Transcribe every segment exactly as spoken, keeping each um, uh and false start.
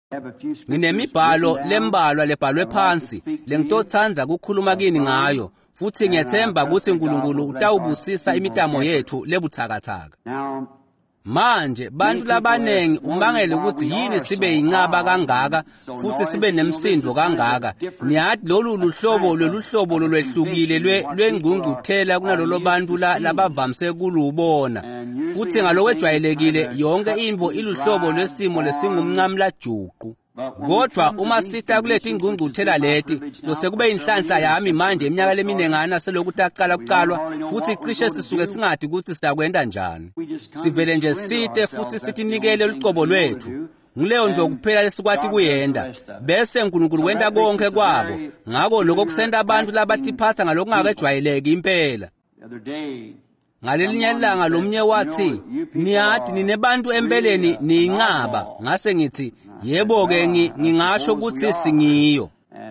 Nginemibhalo lembalwa lebhalwe phansi lengitothanza kukhuluma kini ngayo futhi ngiyethemba ukuthi uNkulunkulu utawubusisa imitamo yethu lebuthakathaka. Manje bantu labanengi umangele ukuthi yini sibe inqaba kangaka futhi sibe nemsindo kangaka. Niyathi lolu luhlobo loluhlobo lolwehlukile lwengqungquthela kunalolo bantu labavamse kulubona. Futhi ngalokwejwayelekile yonke imvo iluhlobo lwesimo lesingumncamla juqu. Kodwa uma sita kulethi ingqungquthela leti losekube inhlanhla yami manje iminyaka leminengana selokuthi aqala kuqalwa futhi cishe sisuke singathi ukuthi sitakwenda njani. Sivele nje site futhi sitinikele uliqobo lwethu. Ngileyo nje kuphela lesikwathi kuyenda bese uNkulunkulu wenda konke kwabo. Ngako lokho kusenda abantu labatiphatha ngalokungakejwayeleki impela. Ngalelinye ilanga lomnye wathi niyathi ninebantu empeleni niyinqaba. Ngase ngithi yebo ke ngingasho ukuthi singiyo.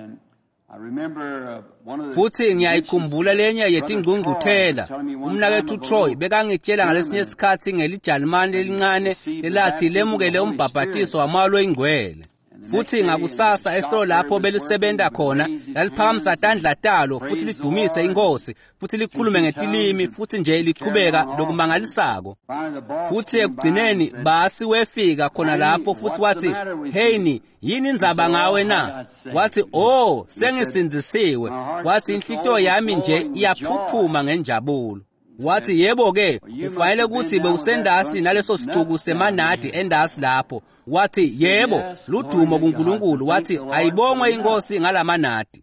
Futhi ngiyayikhumbula lenye yetingqungquthela umnakethu Troy bekangitshela ngalesinye isikhathi ngeliJalimane elincane elathi lemukele umbhabhatiso wamalo ingcwele. Futhi ngakusasa esitolo lapho belisebenta khona laliphakamisa tandlatalo futhi lidumise inkosi futhi likhulume ngetilimi futhi nje liqhubeka lokumangalisako. Futhi ekugcineni basi wefika khona lapho futhi wathi heyni yini indzaba ngawe na? Wathi oh sengisindzisiwe. Wathi inhlito yami nje iyaphuphuma ngenjabulo. Wathi yebo ke ufanele ukuthi bewusendasi naleso sithuku semanadi endasi lapho. Wathi yebo ludumo kuNkulunkulu. Wathi ayibongwe inkosi ngalamanadi.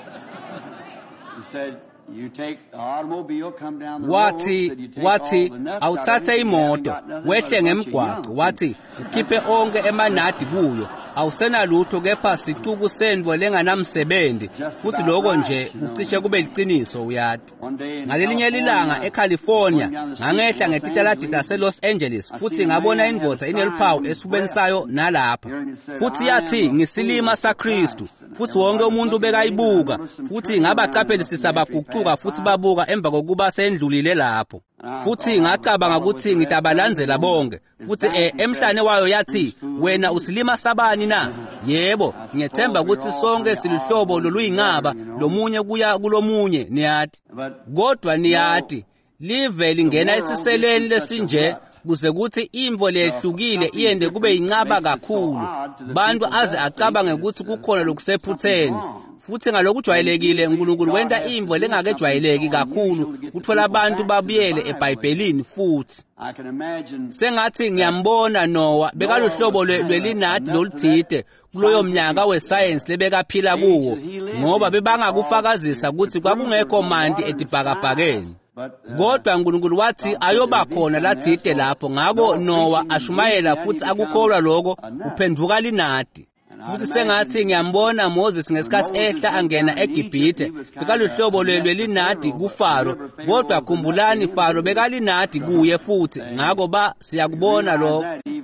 Wathi wathi awuthathe imoto wehle ngemgwaqo. Wathi ukhiphe onke emanadi kuyo. Awusena lutho kepha sicuku sendvo lenganamsebenzi futhi lokho nje kucishe kube liqiniso uyathi. Ngalelinye ilanga eCalifornia ngangehla ngetitaladi seLos Angeles futhi ngabona indvodza ineliphawu esifubeni sayo nalapha. Futhi yathi ngisilima saKristu futhi wonke umuntu bekayibuka futhi ngabaqaphelisisa baguquka futhi babuka emva kokuba sendlulile lapho. Futhi ngacabanga ukuthi ngitabalandzela bonke futhi eh emhlane wayo yathi wena usilima sabani na? Yebo ngiyethemba ukuthi sonke silihlobo loluyinqaba lomunye kuya kulomunye niyathi. Kodwa niyathi live lingena esiseleni lesinje kuze kuthi imvo lehlukile iyende kube inqaba kakhulu. Bantu aze acabange ukuthi kukhona lokusephutheni. Futhi ngalokujwayelekile uNkulunkulu wenda imvo lengakejwayeleki kakhulu uthola abantu babuyele eBhayibhelini futhi. Sengathi ngiyambona Noah bekaluhlobo lwelinadi loluthide kuloyo mnyaka weScience lebekaphila kuwo ngoba bebangakufakazisa ukuthi kwakungekho mandi edibhakabhakeni. Kodwa uNkulunkulu wathi ayoba khona lathide lapho. Ngako Noah ashumayela futhi akukholwa lokho uphenduka linadi. Futhi sengathi ngiyambona Moses ngesikhathi ehla angena eGibhithe bekaluhlobo lwelinadi kuFaro. Kodwa khumbulani Faro bekalinadi kuye futhi. Ngako ba siyakubona lokho.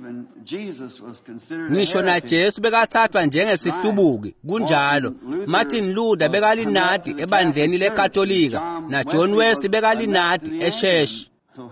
Ngisho na Jesu bekathathwa njengesihlubuki kunjalo. Martin Luther bekalinadi ebandleni leKatolika na John Wesley bekalinadi eSheshi.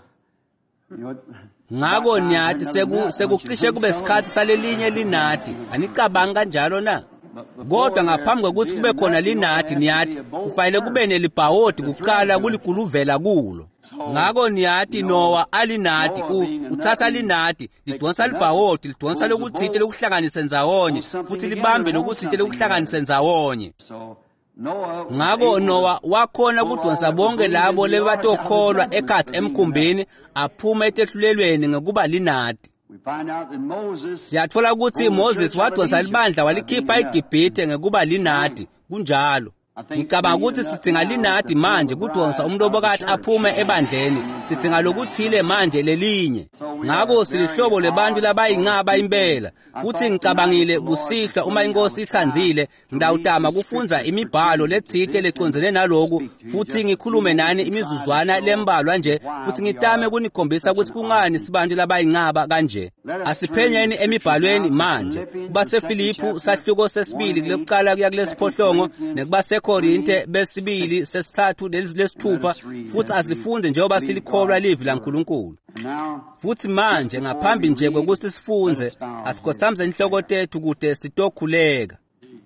Ngako niyathi sekucishe kube isikhathi salelinye linadi. Anicabanga kanjalo na? Kodwa ngaphambi kokuthi kube khona linadi niyathi kufanele kube nelibhawodi kuqala kulikuluvela kulo. Ngako niyathi Noah alinadi uthatha linadi lidonsa libhawodi lidonsa lokuthithe lokuhlanganisa ndzawonye futhi libambe lokuthithe lokuhlanganisa ndzawonye. Ngako Noah wakhona kudonsa bonke labo lebatokholwa ekhathi emkhumbini aphuma etehlulelweni ngokuba linadi. Siyathola ukuthi Moses wadonsa libandla walikhipha eGibhithe ngokuba linadi kunjalo. Ngicabanga ukuthi sidinga linadi manje kudonsa umuntu obokade aphume ebandleni. Sidinga lokuthile manje lelinye. Ngako silihlobo lebantu labayinqaba impela. Futhi ngicabangile kusihla uma inkosi ithandzile ngidawutama kufunza imibhalo lethithe leconzene naloku futhi ngikhulume nani imizuzwana lembalwa nje futhi ngitame kunikhombisa ukuthi kungani sibantu labayinqaba kanje. Asiphenyeni emibhalweni manje kuba seFiliphu sahluko sesibili kulokuqala kuya kulesiphohlongo nekuba baseKorinte besibili sesithathu lesithupha futhi asifunde njengoba silikholwa livi laNkulunkulu. Futhi manje ngaphambi nje kokuthi sifunze asikhothamze inhloko tethu kude sitokhuleka.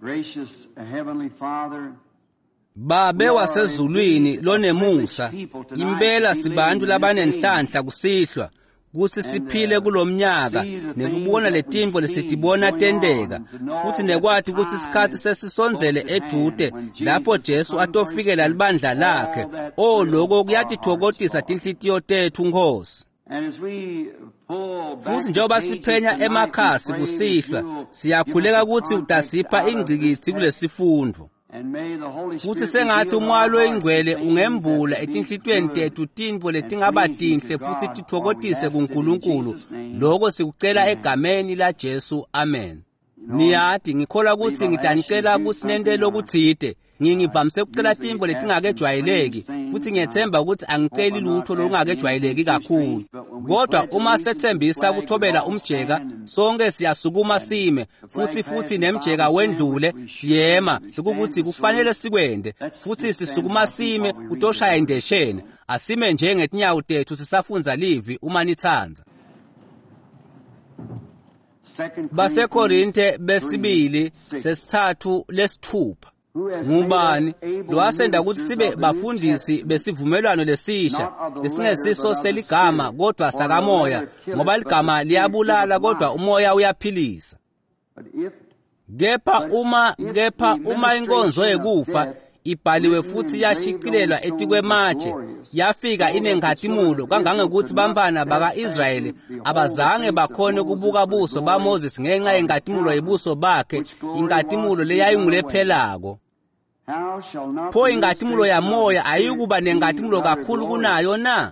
Babe wasezulwini lonemusa, impela sibantu labanenhlanhla kusihlwa kuthi siphile kulomnyaka nekubona letimbo lesitibona tendeka, futhi nekwathi ukuthi isikhathi sesisonzele edude lapho Jesu atofikela libandla lakhe. Oh, lokho kuyatithokotisa tinhlitiyo tethu Nkosi. Futhi njengoba siphenya emakhasi kusihlwa, siyakhuleka ukuthi utasipha ingcikithi kulesifundo. Futhi sengathi umwalo oyingcwele ungembula etinhlitweni tethu timbo letingaba tinhle futhi tithokotise kuNkulunkulu. Lokho sikucela egameni la Jesu. Amen. Niyathi ngikholwa ukuthi ngidanicela ukuthi nente lokuthide. Ngingivamise ukucela timbo letingakejwayeleki futhi ngiyethemba ukuthi angiceli lutho lokungakejwayeleki kakhulu. Kodwa uma sethembisa ukuthobela umjeka, sonke siyasukuma sime futhi futhi nemjeka wendlule siyema ukuthi kufanele sikwende futhi sisukuma sime utoshaya indeshene. Asime nje ngetinyawo tethu sisafunza livi uma nithanza. baseKorinte besibili sesithathu lesithupha. Ngubani lwasenda ukuthi sibe bafundisi besivumelwano lesisha lesingesiso seligama kodwa sakamoya, ngoba ligama liyabulala kodwa umoya uyaphilisa. Kepha uma kepha uma inkonzo yekufa ibhaliwe futhi yashicilelwa etikwematshe, yafika inenkhatimulo kangangekuthi bamfana baka-Israyeli abazange bakhone kubuka buso baMoses ngenxa yenkathimulo yebuso bakhe, inkathimulo leyayingulephelako. Pho inkathimulo yamoya ayikuba nenkathimulo kakhulu kunayo na?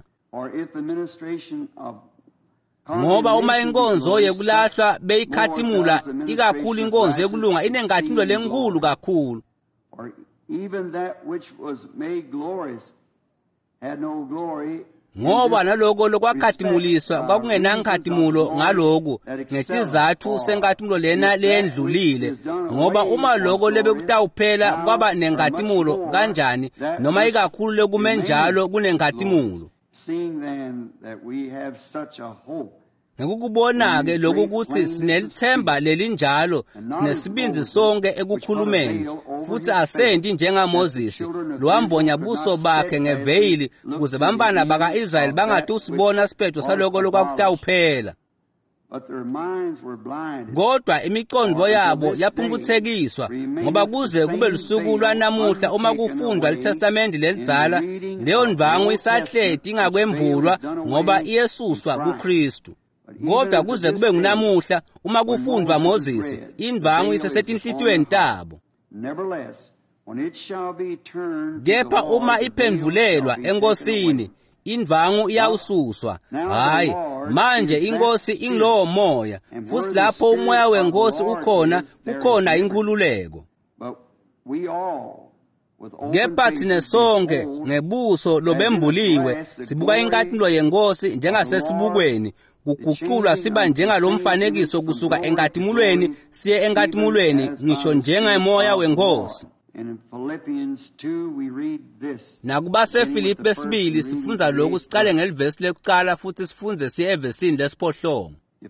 Ngoba uma inkonzo yekulahlwa beyikhathimula ikakhulu inkonzo yekulunga inenkathimulo lenkulu kakhulu. Ngoba naloko lokwakhathimuliswa kwakungenankhathimulo ngaloku ngetizathu senkathimulo lena lendlulile. Ngoba uma loko lebekutawuphela kwaba nenkathimulo kanjani noma ikakhulu lekumenjalo kunenkathimulo. Ngekukubona-ke lokhu ukuthi sinelithemba lelinjalo, sinesibindi sonke ekukhulumeni, futhi asendi njengaMoses lwambonya buso bakhe ngeveyili ukuze bamfana baka-Israyeli bangathi usibona siphetho saloko lokwakutawuphela. Kodwa imiqondo yabo yaphumbuthekiswa, ngoba kuze kube lusuku lwanamuhla uma kufundwa iTestamente lelidzala, leyo ndvangu isahleti ingakwembulwa ngoba iyesuswa kuKristu. Kodwa kuze kube ngunamuhla uma kufundwa Moses, indvangu isesetinhlitweni tabo. Kepha uma iphendvulelwa enkosini, indvangu iyawususwa. Hayi, manje inkosi ingilowo moya, futhi lapho umoya wenkosi ukhona, kukhona inkhululeko. Kepha thina sonke ngebuso lobembuliwe sibuka inkathimulo yenkosi njengasesibukweni, kuguqulwa siba njengalomfanekiso kusuka enkathimulweni siye enkathimulweni ngisho njengemoya wenkosi. NakubaseFilipi besibili sifundza lokhu, siqale ngelivesi lekuqala futhi sifunze siye evesini lesiphohlongo.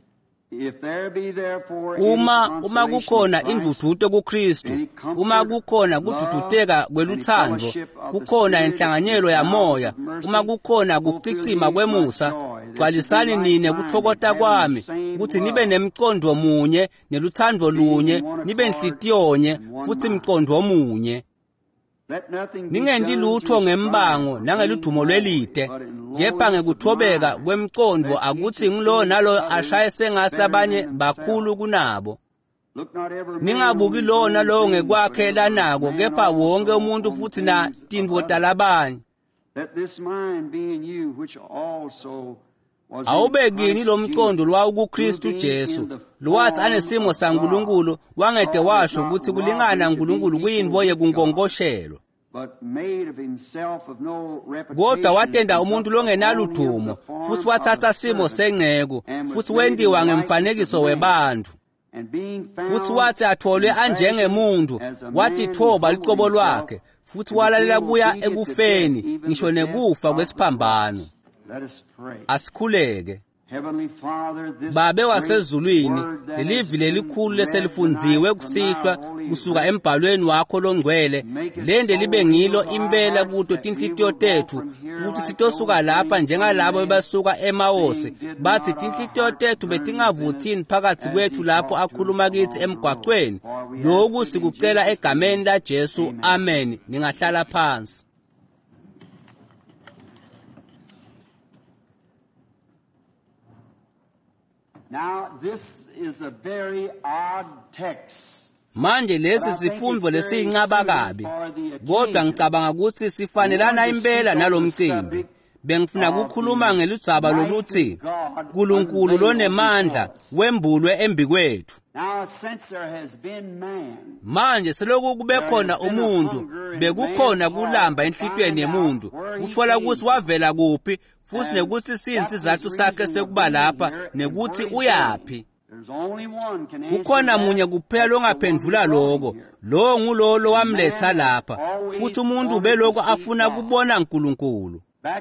Uma uma kukhona indvudvuto kuKristu, uma kukhona kududuteka kweluthando, kukhona inhlanganyelo yamoya, uma kukhona kucicima kwemusa, gcwalisani nine kuthokota kwami ukuthi nibe nemqondo munye neluthando lunye, nibe nhlitiyonye futhi mqondo munye. Ningendi lutho ngembango nangeludumo lwelide, kepha ngekuthobeka kwemqondo akuthi ngilo nalo ashaye sengasi labanye bakhulu kunabo. Ningabuki lo nalo ngekwakhe lanako, kepha wonke umuntu futhi na tintfo talabanye. Awubekini lo mqondo lwawo kuKristu Jesu, lwathi anesimo saNkulunkulu wangede washo ukuthi kulingana uNkulunkulu kuyintfo yekunkonkoshelo. Kodwa watenda umuntu longenaludumo, futhi wathatha simo sengceko, futhi wendiwa ngemfanekiso webantu. futhi wathi atholwe anjengemuntu, wathi thoba liqobo lwakhe, futhi walalela kuya ekufeni, ngisho nekufa kwesiphambano. Asikhuleke. Babe wasezulwini, lelivi lelikhulu leselifunziwe kusihlwa kusuka embhalweni wakho longcwele, lende libe ngilo impela kuto tinhlitiyo tethu, ukuthi sitosuka lapha njengalabo bebasuka eMawose, bathi tinhlitiyo tethu betingavuthini phakathi kwethu lapho akhuluma kithi emgwaqweni. Lokhu sikucela egameni laJesu, amen. Ningahlala phansi. Now this is a very odd text. Manje lesi sifundo lesiyinqaba kabi, kodwa ngicabanga ukuthi sifanelana impela nalomcimbi. Bengifuna ukukhuluma ngeludzaba loluthi uNkulunkulu lonemandla wembulwe embi kwethu. Manje seloku kube khona umuntu, bekukhona kulamba enhlitweni yemuntu, uthola ukuthi wavela kuphi, futhi nekuthi sinsizathu sakhe sekuba lapha, nekuthi uyapi. Ukhona munye kuphela longaphendula lokho, lo ngulolo wamletha lapha, futhi umuntu ubeloko afuna kubona uNkulunkulu.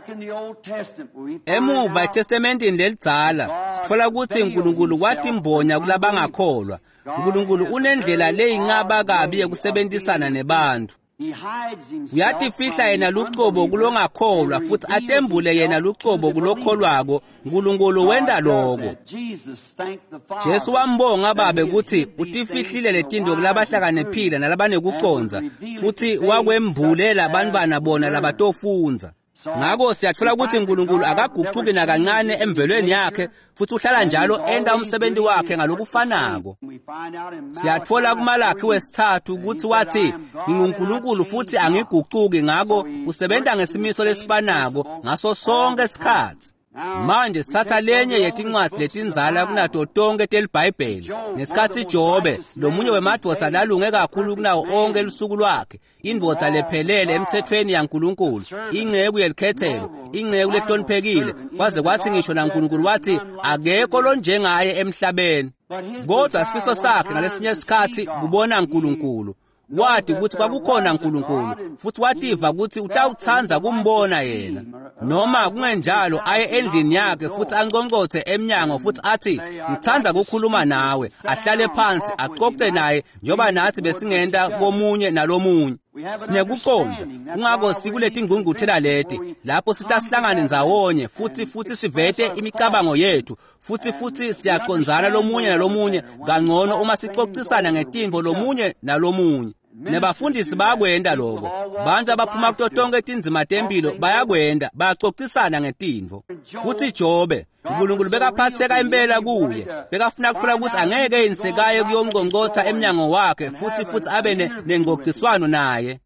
Emuva eTestamentini lelidzala sithola ukuthi uNkulunkulu wathi imbonya kulabangakholwa. uNkulunkulu unendlela leyinqaba kabi yokusebenzisana nebantu. Uyathi fihla yena luqobo kulongakholwa, futhi atembule yena luqobo kulokholwako. uNkulunkulu wenda lokho. Jesu wambonga babe ukuthi utifihlile letinto kulabahlakaniphile nalabanekuconza, futhi wakwembulela abantwana bona labatofunza. Ngakho siyathola ukuthi uNkulunkulu akaguquki nakancane emvelweni yakhe, futhi uhlala njalo enda umsebenzi wakhe ngalokufanako. Siyathola kuMalaki wesithathu ukuthi wathi nginguNkulunkulu futhi angiguquki, ngakho usebenza ngesimiso lesifanako ngaso sonke isikhathi. Manje sithatha lenye yetincwadi letinzala kunato tonke telibhayibheli. Ngesikhathi Jobe, lo munye wemadvodza lalunge kakhulu kunawo onke lusuku lwakhe, indvodza lephelele emthethweni yaNkulunkulu, ingceku yelikhethelo, ingceku lehloniphekile, kwaze kwathi ngisho naNkulunkulu wathi akekho lonjengaye emhlabeni. Kodwa isifiso sakhe ngalesinye isikhathi kubona uNkulunkulu. Wathi ukuthi kwakukhona uNkulunkulu, futhi wativa ukuthi utawuthanza kumbona yena. Noma kungenjalo aye endlini yakhe futhi anqonqothe emnyango futhi athi ngithanda ukukhuluma nawe, ahlale phansi axoxe naye njoba nathi besingenda komunye nalomunye. Sinekuconza kungako sikuleti ngqungquthela leti lapho sitasihlangane ndzawonye futhi futhi sivete imicabango yethu, futhi futhi siyaconzana lomunye nalomunye kangcono uma sixoxisana ngetimvo lomunye nalomunye. Nebafundisi bayakwenda lokho. Bantu abaphuma kuto tonke tinzima tempilo bayakwenda, bayaxoxisana ngetimvo. Futhi Jobe, uNkulunkulu bekaphatheka impela kuye, bekafuna kufuna ukuthi angeke yensekaye kuyongqongqotha emnyango wakhe, futhi futhi abe nengqoqiswano naye.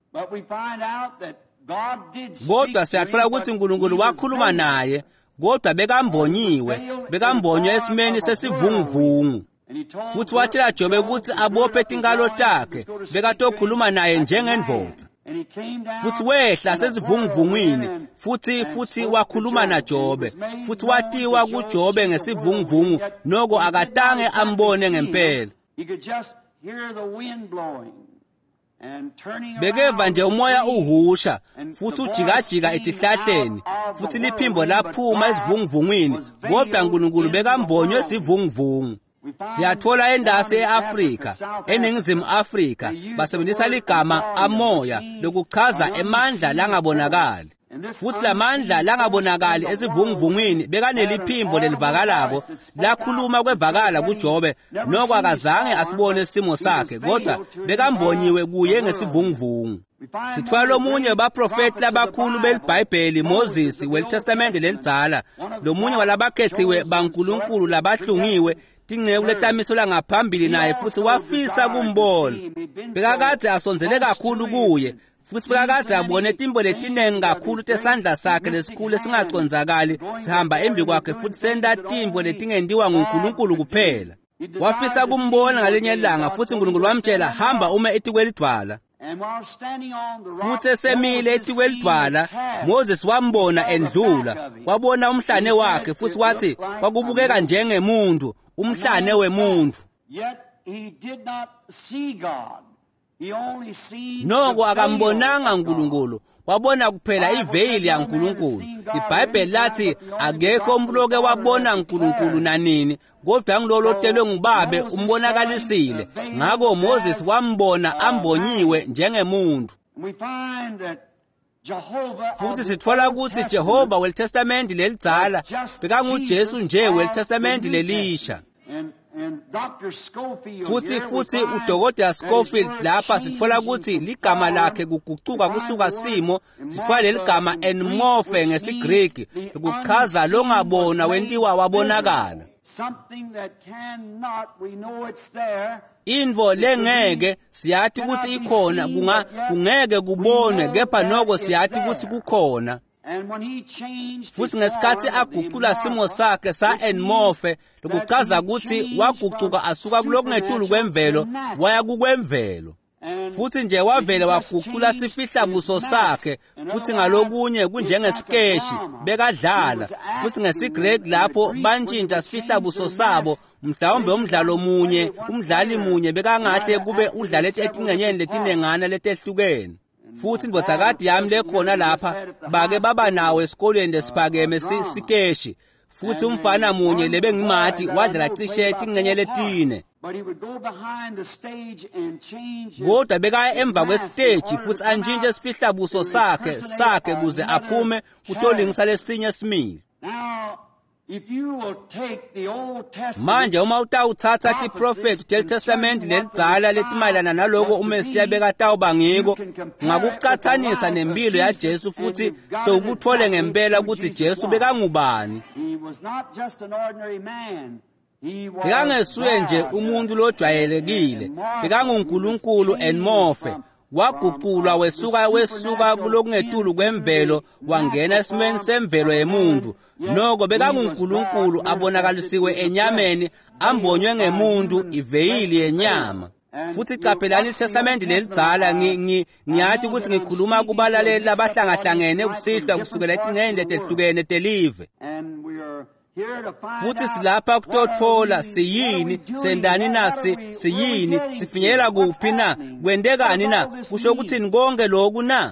Kodwa siyathola ukuthi uNkulunkulu wakhuluma naye, kodwa bekambonyiwe, bekambonywa esimeni sesivunguvungu. Futhi watshela Jobe ukuthi abophe tingalo takhe, bekatokhuluma naye njengendvodza. Futhi wehla sesivunguvungwini, futhi futhi wakhuluma naJobe, futhi watiwa kuJobe ngesivunguvungu, noko akatange ambone ngempela. Bekeva nje umoya uhusha, futhi ujikajika etihlahleni, futhi liphimbo laphuma esivunguvungwini, kodwa uNkulunkulu bekambonywe esivunguvungu. Siyathola endase eAfrika, eNingizimu Afrika, basebenzisa ligama amoya lokuchaza emandla langabonakali. Futhi lamandla langabonakali esivunguvungwini bekaneliphimbo lelivakalako, lakhuluma kwevakala kuJobe, noko akazange asibone isimo sakhe, kodwa bekambonyiwe kuye ngesivunguvungu. Sithola lomunye baprofeti labakhulu belibhayibheli, Moses weLtestamente lelidzala, lomunye walabakhethiwe baNkulunkulu labahlungiwe, tingceku letamiso langaphambili naye, futhi wafisa kumbona. Bekakade asonzele kakhulu kuye, futhi bekakade abone timbo letinengi kakhulu tesandla sakhe lesikhulu esingaconzakali sihamba embi kwakhe, futhi senda timbo letingendiwa nguNkulunkulu kuphela. Wafisa kumbona ngalinye ilanga, futhi uNkulunkulu wamtshela hamba ume etikwelidwala. Futhi esemile etikwelidwala, Moses wambona endlula, wabona umhlane wakhe, futhi wathi kwakubukeka njengemuntu, umhlane wemuntu. he did not see God. He only seen noko the veil akambonanga of God. uNkulunkulu, wabona kuphela iveyili yaNkulunkulu. iBhayibheli lathi akekho umuntu oke wabona uNkulunkulu nanini, kodwa ngilolo telwe nguBabe umbonakalisile. Ngakho Moses wambona ambonyiwe njengemuntu. We find that Jehovah Futhi sithola ukuthi Jehova weLtestament lelidzala bekanguJesu nje weLtestament lelisha. And and Doctor Scofield Futhi futhi uDokotela Scofield lapha sithola ukuthi ligama lakhe kuguquka kusuka simo, sithola leligama enmorphe ngesiGreek ukuchaza longabona wentiwa wabonakala. something that cannot, we know it's there. Info lengeke siyathi ukuthi ikhona, kunga kungeke kubonwe, kepha noko siyathi ukuthi kukhona. And when he changed Futhi ngesikhathi aguqula simo sakhe sa enmorphe, lokuchaza ukuthi waguquka asuka kulokungetulu kwemvelo waya kukwemvelo. Futhi nje wavele waguqula sifihla buso sakhe, futhi ngalokunye kunjengesikeshi bekadlala. Futhi ngesiGreek lapho bantshintsha sifihla buso sabo, mhlawumbe umdlalo munye, umdlali munye bekangahle kube udlala etingcenyeni letinengana letehlukene. Futhi indvodakati yami lekhona lapha bake baba nawo esikolweni lesiphakeme sikeshi. Futhi umfana munye lebengimati wadlala cishe etingcenye letine. Kodwa bekaya emva kwestage futhi antshintshe sifihla buso sakhe sakhe kuze aphume kutolingisa lesinye simile. Manje uma utawuthatha tiprofeti teLtestament lelidzala letimayelana naloko uMesiya bekatawuba ngiko, ngakucathanisa nempilo yaJesu futhi sowukuthole ngempela ukuthi Jesu bekangubani. Bekangesuye nje umuntu lojwayelekile, bekanguNkulunkulu enmorphe. Waguqulwa wesuka wesuka kulokungetulu kwemvelo wangena esimeni semvelo yemuntu. Noko bekanguNkulunkulu abonakalisiwe enyameni, ambonywe ngemuntu iveyili yenyama. Futhi capelani iTestament lelidzala ngiyathi ukuthi ngikhuluma kubalaleli labahlangahlangene kusihlwa kusukela etingceni letehlukene telive. Futhi silapha kutothola siyini, sendani nasi, siyini, sifinyela kuphi na, kwendekani na, kusho ukuthini konke lokhu na.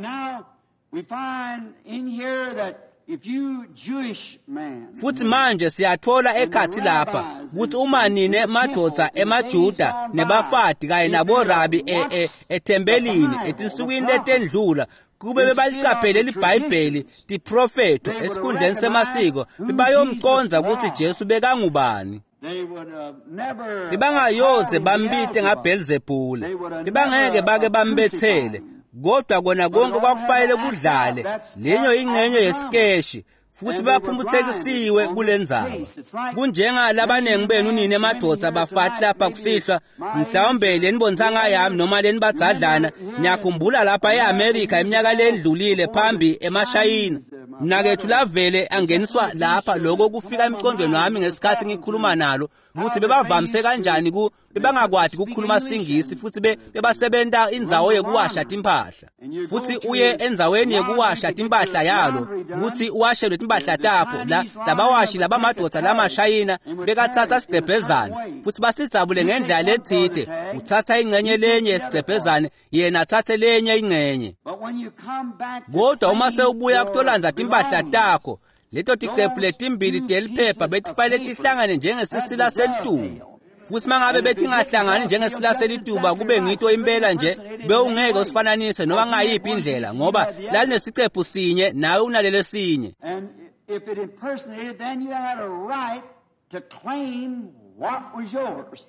Futhi manje siyathola ekhathi lapha ukuthi uma nine madoda emaJuda nebafati kanye naborabi ethembelini etinsukwini letendlula kube bebalicaphelele iBhayibheli tiprofeto esikhundleni semasiko bebayomconza ukuthi Jesu bekangubani. Bebangayoze bambite ngaBelzebule, bebangeke bake bambethele, kodwa kona konke kwakufanele kudlale lenyo ingcenye yesikeshi. Futhi baphumbuthekisiwe kulendzaba. Kunjenga labanengi benu nini emadoda abafati lapha kusihlwa, mhlawumbe lenibontsanga yami noma lenibadzadlana, ngiyakhumbula lapha eAmerica iminyaka ledlulile phambi eMashayina. Mnakethu lavele angeniswa lapha lokho kufika emqondweni wami ngesikhathi ngikhuluma nalo ukuthi bebavamise kanjani ku bebangakwadi ukukhuluma singisi futhi bebasebenta indzawo yekuwasha timpahla. Futhi uye endzaweni yekuwasha timpahla yalo ukuthi uwashelwe timpahla tapho la labawashi labamadoda laMashayina bekathatha isigqebhezana futhi basidzabule ngendlela lethide, uthatha ingcenye lenye yesigqebhezana yena athathe lenye ingcenye. Kodwa uma sewubuya kutolandza timpahla takho, leto tiqephu letimbili teliphepha betifale tihlangane njengesisila selituba. Futhi mangabe betingahlangani njengesila selituba kube ngito impela nje, bewungeke usifananise noma ngayiphi indlela ngoba lalinesiqephu sinye nawe unalele sinye. And if it impersonated, then you had a right to claim what was yours.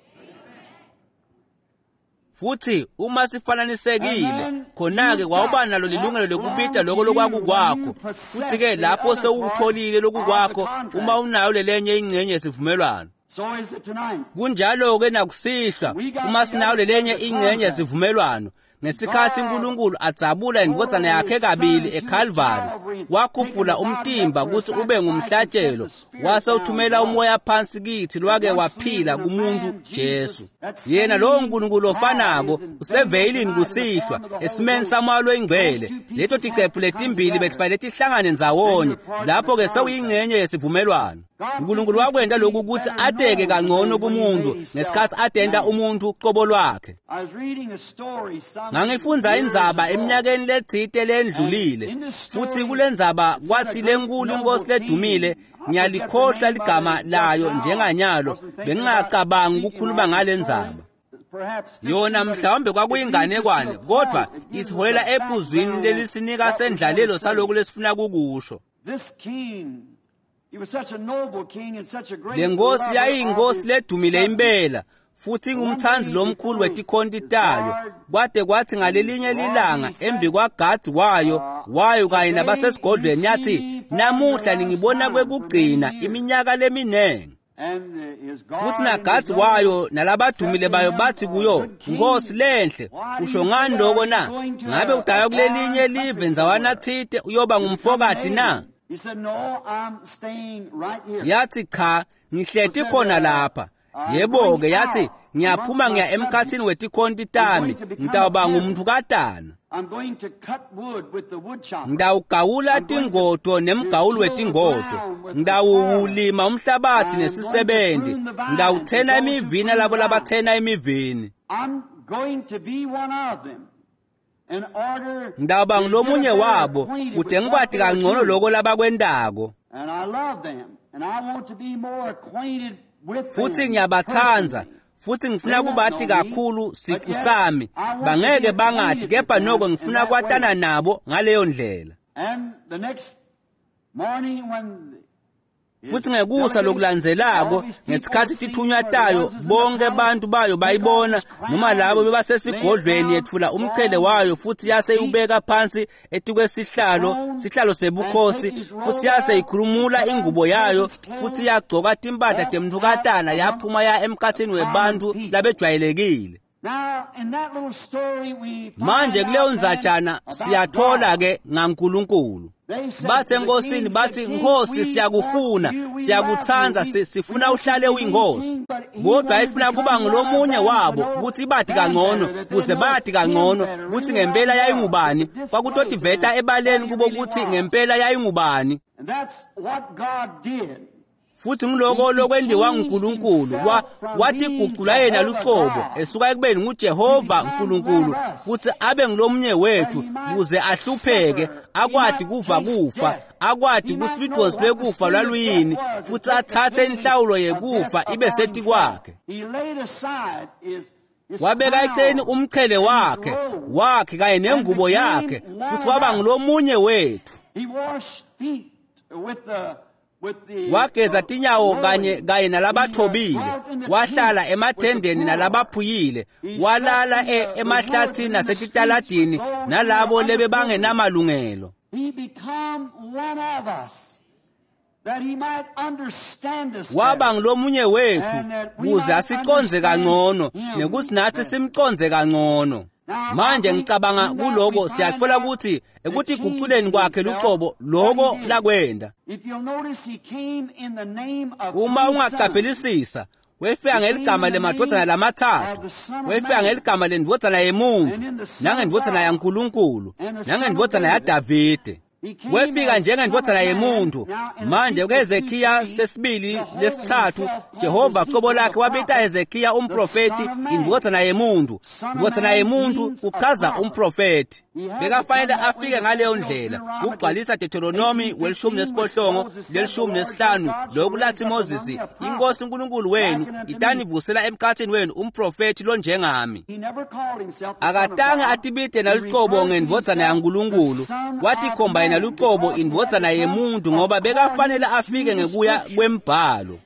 Futhi uma sifananisekile khona-ke kwawuba nalo lilungelo lokubita lokho lokwakukwakho. Futhi-ke lapho sewutholile lokukwakho uma unayo lelenye ingcenye yesivumelwano. So is it tonight. Kunjalo-ke nakusihlwa uma sinayo lelenye ingcenye yesivumelwano. Ngesikhathi uNkulunkulu adzabula indodana yakhe kabili eCalvary, wakhuphula umtimba ukuthi ube ngumhlatshelo, wase uthumela umoya phansi kithi lwake waphila kumuntu Jesu. Yena lowo Nkulunkulu ofanako useveyilini kusihlwa esimeni samalo engcwele. Leto tiqephu letimbili betifanele tihlangane ndzawonye, lapho-ke sewuyingcenye yesivumelwano. uNkulunkulu wakwenda lokhu ukuthi ateke kangcono kumuntu ngesikhathi adenda umuntu uqobo lwakhe. Ngangifunda indzaba eminyakeni lethite lendlulile, futhi kule ndzaba kwathi lenkulu inkosi ledumile ngiyalikhohlwa ligama layo njenganyalo, bengingacabangi ukukhuluma ngale ndzaba. Yona mhlawumbe kwakuyinganekwane, kodwa isiholela ephuzwini lelisinika sendlalelo salokhu lesifuna kukusho. Le nkosi yayiyinkosi ledumile impela, futhi ingumthanzi lomkhulu wetikhonti tayo. Kwade kwathi ngalelinye lilanga embi kwaGadi wayo wayo kanye nabasesigodlweni yathi, namuhla ningibona kwekugcina iminyaka leminengi. Futhi naGadi wayo nalabadumile bayo bathi kuyo, Nkosi lenhle, usho ngani lokho na? Ngabe udaya kulelinye live nzawana thite uyoba ngumfokati na? Yathi cha, ngihleti khona lapha. Yebo-ke, yathi ngiyaphuma ngiya emkhathini wetikhonti tami, ngitawuba ngumuntu katana. Ngidawugawula tingodo nemgawulo wetingodo, ngidawulima umhlabathi nesisebendi, ngidawuthena imivini labo labathena imivini. Ngidawuba ngulomunye wabo kude ngibati kangcono lokho labakwendako. Futhi ngiyabathanza, futhi ngifuna kubati kakhulu siqu sami, bangeke bangathi, kepha noko ngifuna kwatana nabo ngaleyo ndlela. Futhi ngekusa lokulandzelako, ngesikhathi tithunywa tayo, bonke abantu bayo bayibona, noma labo bebasesigodlweni yethula umchele wayo, futhi yase ubeka phansi etukwesihlalo, sihlalo sebukhosi, futhi yase ikhulumula ingubo yayo, futhi yagcoka timpahla temntukatana yaphuma ya emkhathini webantu labejwayelekile. Manje kuleyo ndzatshana siyathola ke ngaNkulunkulu. Bathi enkosini, bathi Nkosi siyakufuna, siyakuthanza, sifuna uhlale uyinkosi. Kodwa ayifuna kuba ngulomunye wabo, ukuthi bati kangcono, kuze bati kangcono, ukuthi ngempela yayingubani, kwakutoti veta ebaleni kubo ukuthi ngempela yayingubani. Futhi ngiloko lokwendiwa nguNkulunkulu, wathi guqula yena luqobo, esuka ekubeni nguJehova uNkulunkulu, futhi abe ngulomunye wethu, kuze ahlupheke, akwadi kuva kufa, akwadi ukuthi lidlozi lwekufa lwaluyini, futhi athathe inhlawulo yekufa ibe seti kwakhe. Wabeka eceleni umchele wakhe, wakhe kanye nengubo yakhe, futhi waba ngulomunye wethu. Wageza tinyawo kanye kanye nalabathobile, wahlala emathendeni nalabaphuyile, walala e emahlathini nasetitaladini nalabo lebe bangenamalungelo. Waba ngulomunye wethu kuze asiqonze kangcono nekuthi nathi simqonze kangcono. Manje ngicabanga kuloko siyathola ukuthi ekuthi guquleni kwakhe luqobo lokho lakwenda. Uma ungaqaphelisisa, wefika ngeligama lemadodana lamathathu, wefika ngeligama lendvodana yemuntu, nangendvodana yaNkulunkulu, nangendvodana yaDavide. Wefika njengendvodana yemuntu. Manje kuHezekhiya sesibili lesithathu, Jehova qobo lakhe wabita Hezekiya umprofeti indvodana yemuntu. Indvodana yemuntu uchaza umprofeti. Bekafanele afike ngaleyo ndlela, ukugcwalisa Deuteronomy welishumi nesiphohlongo lelishumi nesihlanu, lokhu lathi Moses, inkosi uNkulunkulu wenu itanivusela emkhathini wenu umprofeti lo njengami. Akatanga atibite naluqobo ngendvodana yaNkulunkulu, wathi khomba yena luqobo indvodana yemuntu, ngoba bekafanele afike ngekuya kwembhalo.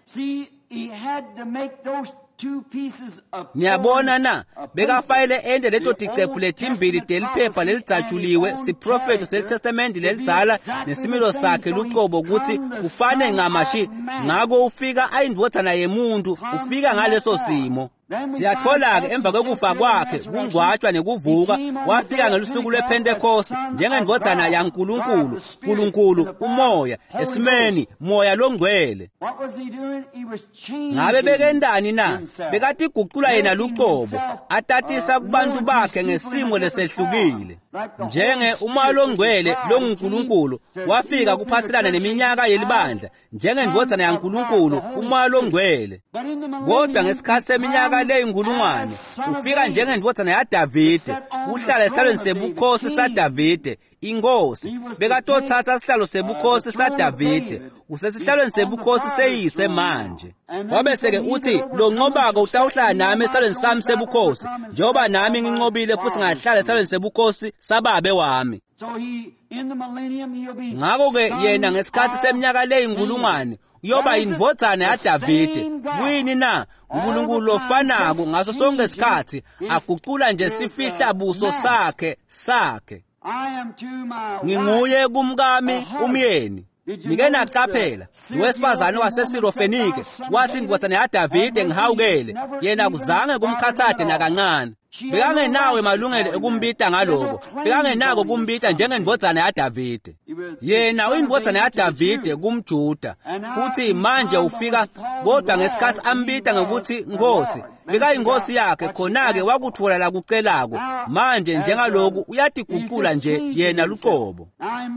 Niyabona na, bekafanele ende leto ticephu letimbili teliphepha lelijatshuliwe, siprofeto selitestamenti lelidzala nesimilo sakhe luqobo ukuthi kufane ngamashi, ngako ufika ayindvodana yemuntu, ufika ngaleso simo. Siyathola-ke emva kokufa kwakhe kungcwatshwa nekuvuka wafika ngelusuku lwePentecost njengendvodzana yaNkulunkulu, Nkulunkulu umoya esimeni moya longcwele. Ngabe bekendani na? Bekatiguqula yena luqobo atatisa kubantu bakhe ngesimo lesehlukile. Njenge umoya longcwele longuNkulunkulu wafika kuphathelana neminyaka yelibandla njengendvodzana yaNkulunkulu umoya longcwele. Kodwa ngesikhathi seminyaka leyinkulungwane ufika njengendvodzana yaDavide, uhlala esihlalweni sebukhosi saDavide. Inkosi bekatothatha isihlalo sebukhosi saDavide usesihlalweni sebukhosi seyise manje. Wabese-ke uthi lo nqobako utawuhlala nami esihlalweni sami sebukhosi njengoba nami nginqobile futhi ngahlala esihlalweni sebukhosi sababe wami. Ngakho-ke yena ngesikhathi seminyaka leyinkulungwane uyoba indvodzana yaDavide. Kuyini na? uNkulunkulu lofanako ngaso sonke isikhathi aguqula nje sifihla buso sakhe sakhe. Nginguye kumkami umyeni. Nike naqaphela lowesifazane waseSirofenike wathi indvodzana yaDavide ngihawukele, yena kuzange kumkhathade nakancane. Bekangenawe malungelo ekumbita ngaloko, bekangenako kumbita njengendvodzana yaDavide. Yena uyindvodzana yaDavide kumJuda futhi manje ufika, kodwa ngesikhathi ambita ngokuthi Nkosi bekayinkosi yakhe khona-ke wakuthola la kucelako. Manje njengaloku uyatiguqula nje yena luqobo.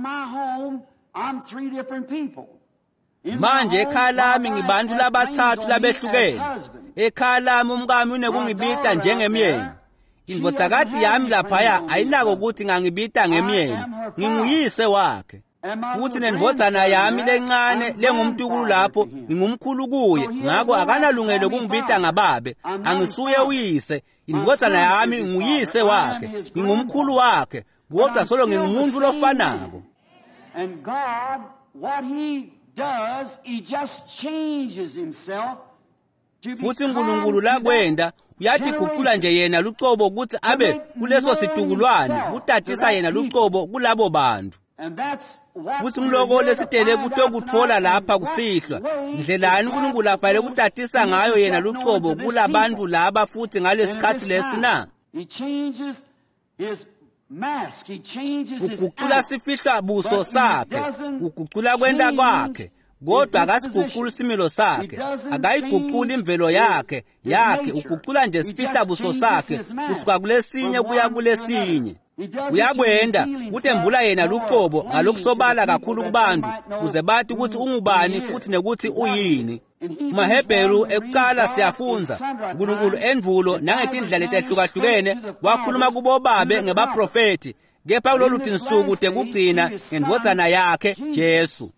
Manje ekhaya lami ngibantu labathathu labehlukene. Ekhaya lami umkami unekungibita njengemyeni. Indvodzakati yami laphaya ayinako ukuthi ngangibita ngemyeni, nginguyise wakhe. Futhi nendvodzana yami lencane lengumtukulu lapho ngingumkhulu kuye, ngakho akanalungelo kungibita ngababe. Angisuye uyise, indvodzana yami nguyise wakhe, ngingumkhulu wakhe, kodwa solo ngingumuntu lofanako. And God, what he does, he just changes himself to futhi uNkulunkulu lakwenda uyatiguqula nje yena luqobo ukuthi abe kuleso situkulwane, kutatisa yena luqobo kulabo bantu. Futhi ngiloko lesitele kutokuthola lapha kusihlwa ndlelani uNkulunkulu afanele kutatisa ngayo yena luqobo kulabantu laba futhi ngalesikhathi lesina. He changes his mask, he changes his uguqula sifihla buso sakhe, uguqula kwenda kwakhe, kodwa akasiguqula similo sakhe, akayiguqula imvelo yakhe yakhe uguqula nje sifihla buso sakhe kusuka kulesinye kuya kulesinye. Uyakwenda utembula yena luqobo ngalokusobala kakhulu kubantu kuze bathi ukuthi ungubani futhi nekuthi uyini. MaHebheru ekuqala siyafunza uNkulunkulu envulo nangetindlela etehlukahlukene wakhuluma kubo babe ngebaprofeti, kepha kulolu tinsuku tekugcina ngendvodzana yakhe Jesu.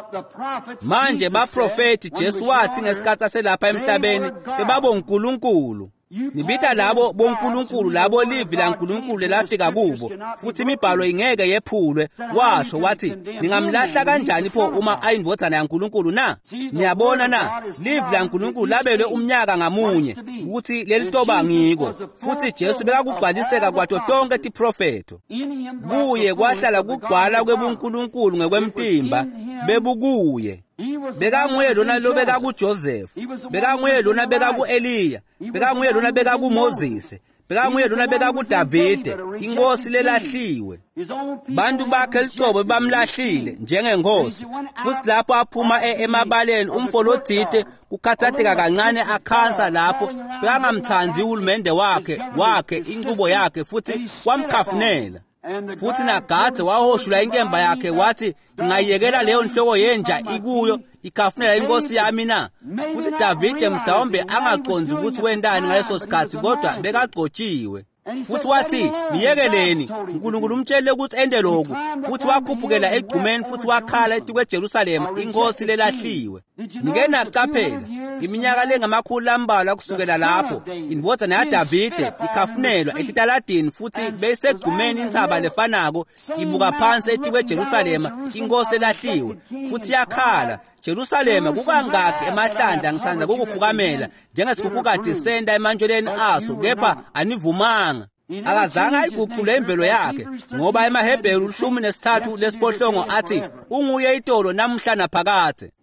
Manje baprofeti Jesu wathi ngesikhathi aselapha emhlabeni bebabonkulunkulu. Nibita labo bonkulunkulu labo livi la Nkulunkulu lelafika kubo, futhi imibhalo ingeke yephulwe. Washo wathi ningamlahla kanjani pho uma ayindvodzana yaNkulunkulu na? Niyabona na, livi la Nkulunkulu labelwe umnyaka ngamunye ukuthi lelitoba ngiko, futhi Jesu bekakugcwaliseka kwato tonke tiprofeto. Kuye kwahlala kugcwala kwebunkulunkulu ngekwemtimba bebukuye. Bekanguye lona lo beka kuJoseph, bekanguye lona beka kuEliya, bekanguye lona beka kuMoses, bekanguye lona beka kuDavide, inkosi lelahliwe. Bantu bakhe licobo bamlahlile njengenkosi, futhi lapho aphuma emabaleni umfolodite kukhathatheka kancane akhansa lapho, bekangamthanzi uhulumende wakhe wakhe inqubo yakhe futhi wamkhafunela. Futhi naGade wahoshula inkemba yakhe wathi ngayekela leyo nhloko yenja ikuyo ikhafunela inkosi yami na. Futhi Davide mhlawumbe angaqonzi ukuthi wendani ngaleso sikhathi, kodwa bekagcotshiwe. Futhi wathi niyekeleni, uNkulunkulu umtshele ukuthi ende lokhu, futhi wakhuphukela egqumeni futhi wakhala etikwe eJerusalema inkosi lelahliwe. Nike naqaphela iminyaka lengamakhulu ambalwa kusukela lapho indvodzana yaDavide ikhafunelwa etitaladini futhi beyisegqumeni intsaba lefanako ibuka phansi etikwe eJerusalema inkosi lelahliwe, futhi yakhala. Jerusalema kukangaki emahlandla ngithanda kukufukamela njengesikukade senda emantsheleni aso, kepha anivumanga. Akazange ayiguqule imvelo yakhe, ngoba emaHebheru ishumi nesithathu lesiphohlongo athi unguye itolo namhla naphakade.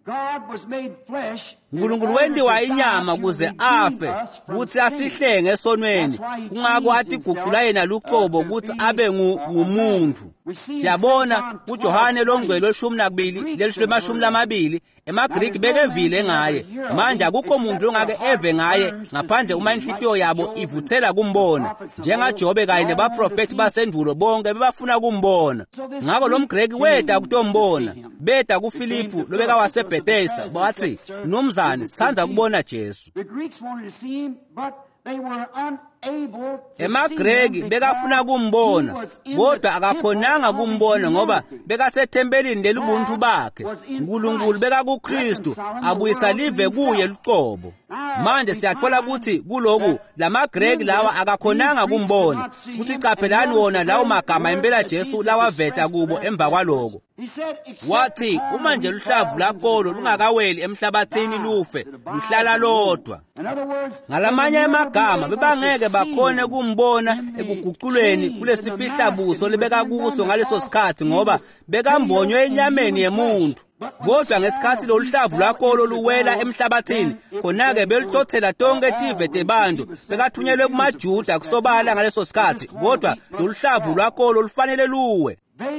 uNkulunkulu wendiwa inyama kuze afe ukuthi asihlenge esonweni, kungako athi guqula yena luqobo ukuthi abe ngumuntu. Siyabona uJohane longcwele olishumi nakubili lelishumi lamabili emaGriki bekevile ngaye. Manje akukho umuntu ongake eve ngaye ngaphandle uma inhlitiyo yabo ivuthela kumbona, njengaJobe kanye nabaprofethi basendulo bonke bebafuna kumbona. Ngakho lo mGreki weda kutombona, beda kuFilipu lobeka waseBhethesda bathi, "Nomzane, sithandza kubona Jesu." EmaGreki bekafuna kumbona, kodwa akakhonanga kumbona ngoba bekasethempelini lelubuntu bakhe. uNkulunkulu bekakuKristu abuyisa live kuye luqobo. Manje siyathola ukuthi kuloku lamaGreki lawa akakhonanga kumbona, futhi caphelani wona lawo magama impela Jesu lawaveta kubo emva kwaloko. Wathi uma nje luhlavu lakolo lungakaweli emhlabathini lufe, luhlala lodwa. Ngalamanye amagama bebangeke bakhone kumbona ekuguqulweni kulesifihlabuso lebeka kuso ngaleso sikhathi ngoba bekambonywe enyameni yemuntu. Kodwa ngesikhathi lo luhlavu lakolo luwela emhlabathini, khona-ke beluthothela tonke tive tebantu bekathunyelwe kumaJuda kusobala ngaleso sikhathi, kodwa lo luhlavu lakolo lufanele luwe.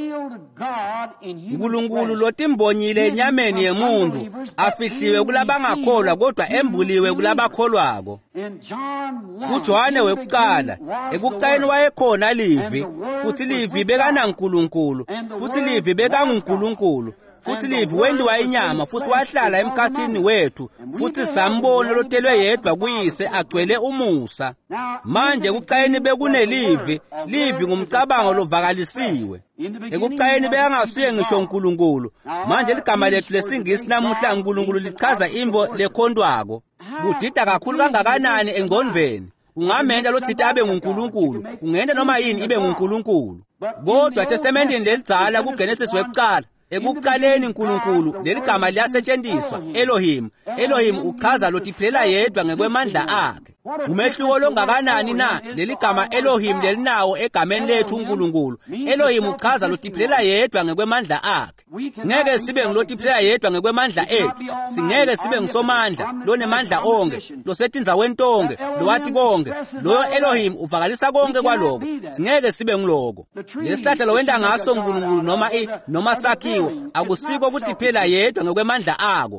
uNkulunkulu lotimbonyile enyameni yemuntu, afihliwe kulabangakholwa kodwa embuliwe kulabakholwako. uJohane wekuqala, ekuqaleni wayekhona Livi, futhi Livi bekaNaNkulunkulu, futhi Livi bekanguNkulunkulu, futhi Livi wendiwa inyama, futhi wahlala emkhathini wethu, futhi sambona lotelwe yedwa kuyise agcwele umusa. Manje ekuqaleni bekunelivi, Livi ngumcabango lovakalisiwe. Ekuqaleni bekangasuye ngisho uNkulunkulu. Manje ligama lethu lesingisi namuhla uNkulunkulu lichaza imvo lekhondwako. Kudida kakhulu kangakanani engqondweni. Ungamenda lo thithi abe nguNkulunkulu, ungenda noma yini ibe nguNkulunkulu. Kodwa testamentini lelidzala kuGenesis wekuqala, ekuqaleni uNkulunkulu, leli gama liyasetshenziswa Elohim. Elohim uchaza lo tiphelela yedwa ngekwemandla akhe. Umehluko longakanani na leli gama Elohim lelinawo egameni lethu uNkulunkulu. Elohim uchaza lo tiphelela yedwa ngekwemandla akhe. Singeke sibe ngilotiphelela yedwa ngekwemandla ethu. Singeke sibe ngisomandla lonemandla onke, losetindzaweni tonke, lowathi konke. Loyo Elohim uvakalisa konke kwaloko. Singeke sibe ngiloko. Lesihlahla lo wenda ngaso uNkulunkulu noma i noma sakhiwo akusiko kutiphelela yedwa ngekwemandla ako.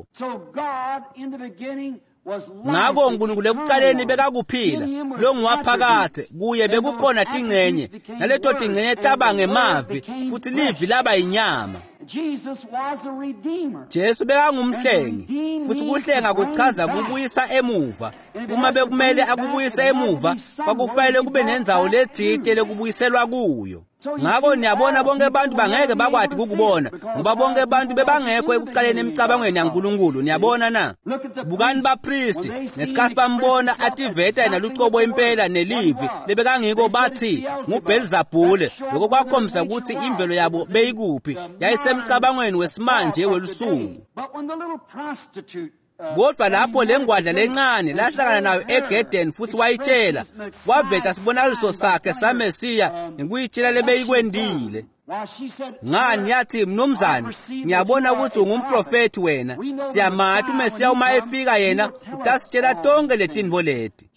Ngako uNkulunkulu ekuqaleni bekakuphila, lo nguwaphakathe, kuye bekukhona tingcenye, naleto tingcenye taba ngemavi, futhi Livi laba inyama. Jesu bekangumhlengi, futhi kuhlenga kuchaza kubuyisa emuva. Uma bekumele akubuyisa emuva, kwakufanele kube nendzawo lethite lekubuyiselwa kuyo. Ngako niyabona bonke abantu bangeke bakwathi ukubona, ngoba bonke abantu bebangekho ekuqaleni emicabangweni yaNkulunkulu. Niyabona na? Bukani bapristi ngesikhathi bambona ativeta yena luqobo impela neLivi lebekangiko bathi nguBelzebule. Lokho kwakhombisa ukuthi imvelo yabo beyikuphi, yayisemcabangweni wesimanje welusuku. Kodwa lapho lengwadla lencane lahlangana nayo eGedeni futhi wayitshela, waveta sibonaliso sakhe saMesiya ngikuyitshela lebeyikwendile. Ngani yathi, "Mnumzane, ngiyabona ukuthi ungumprofeti wena. Siyamathi uMesiya uma efika yena utasitshela tonke letinvo leti."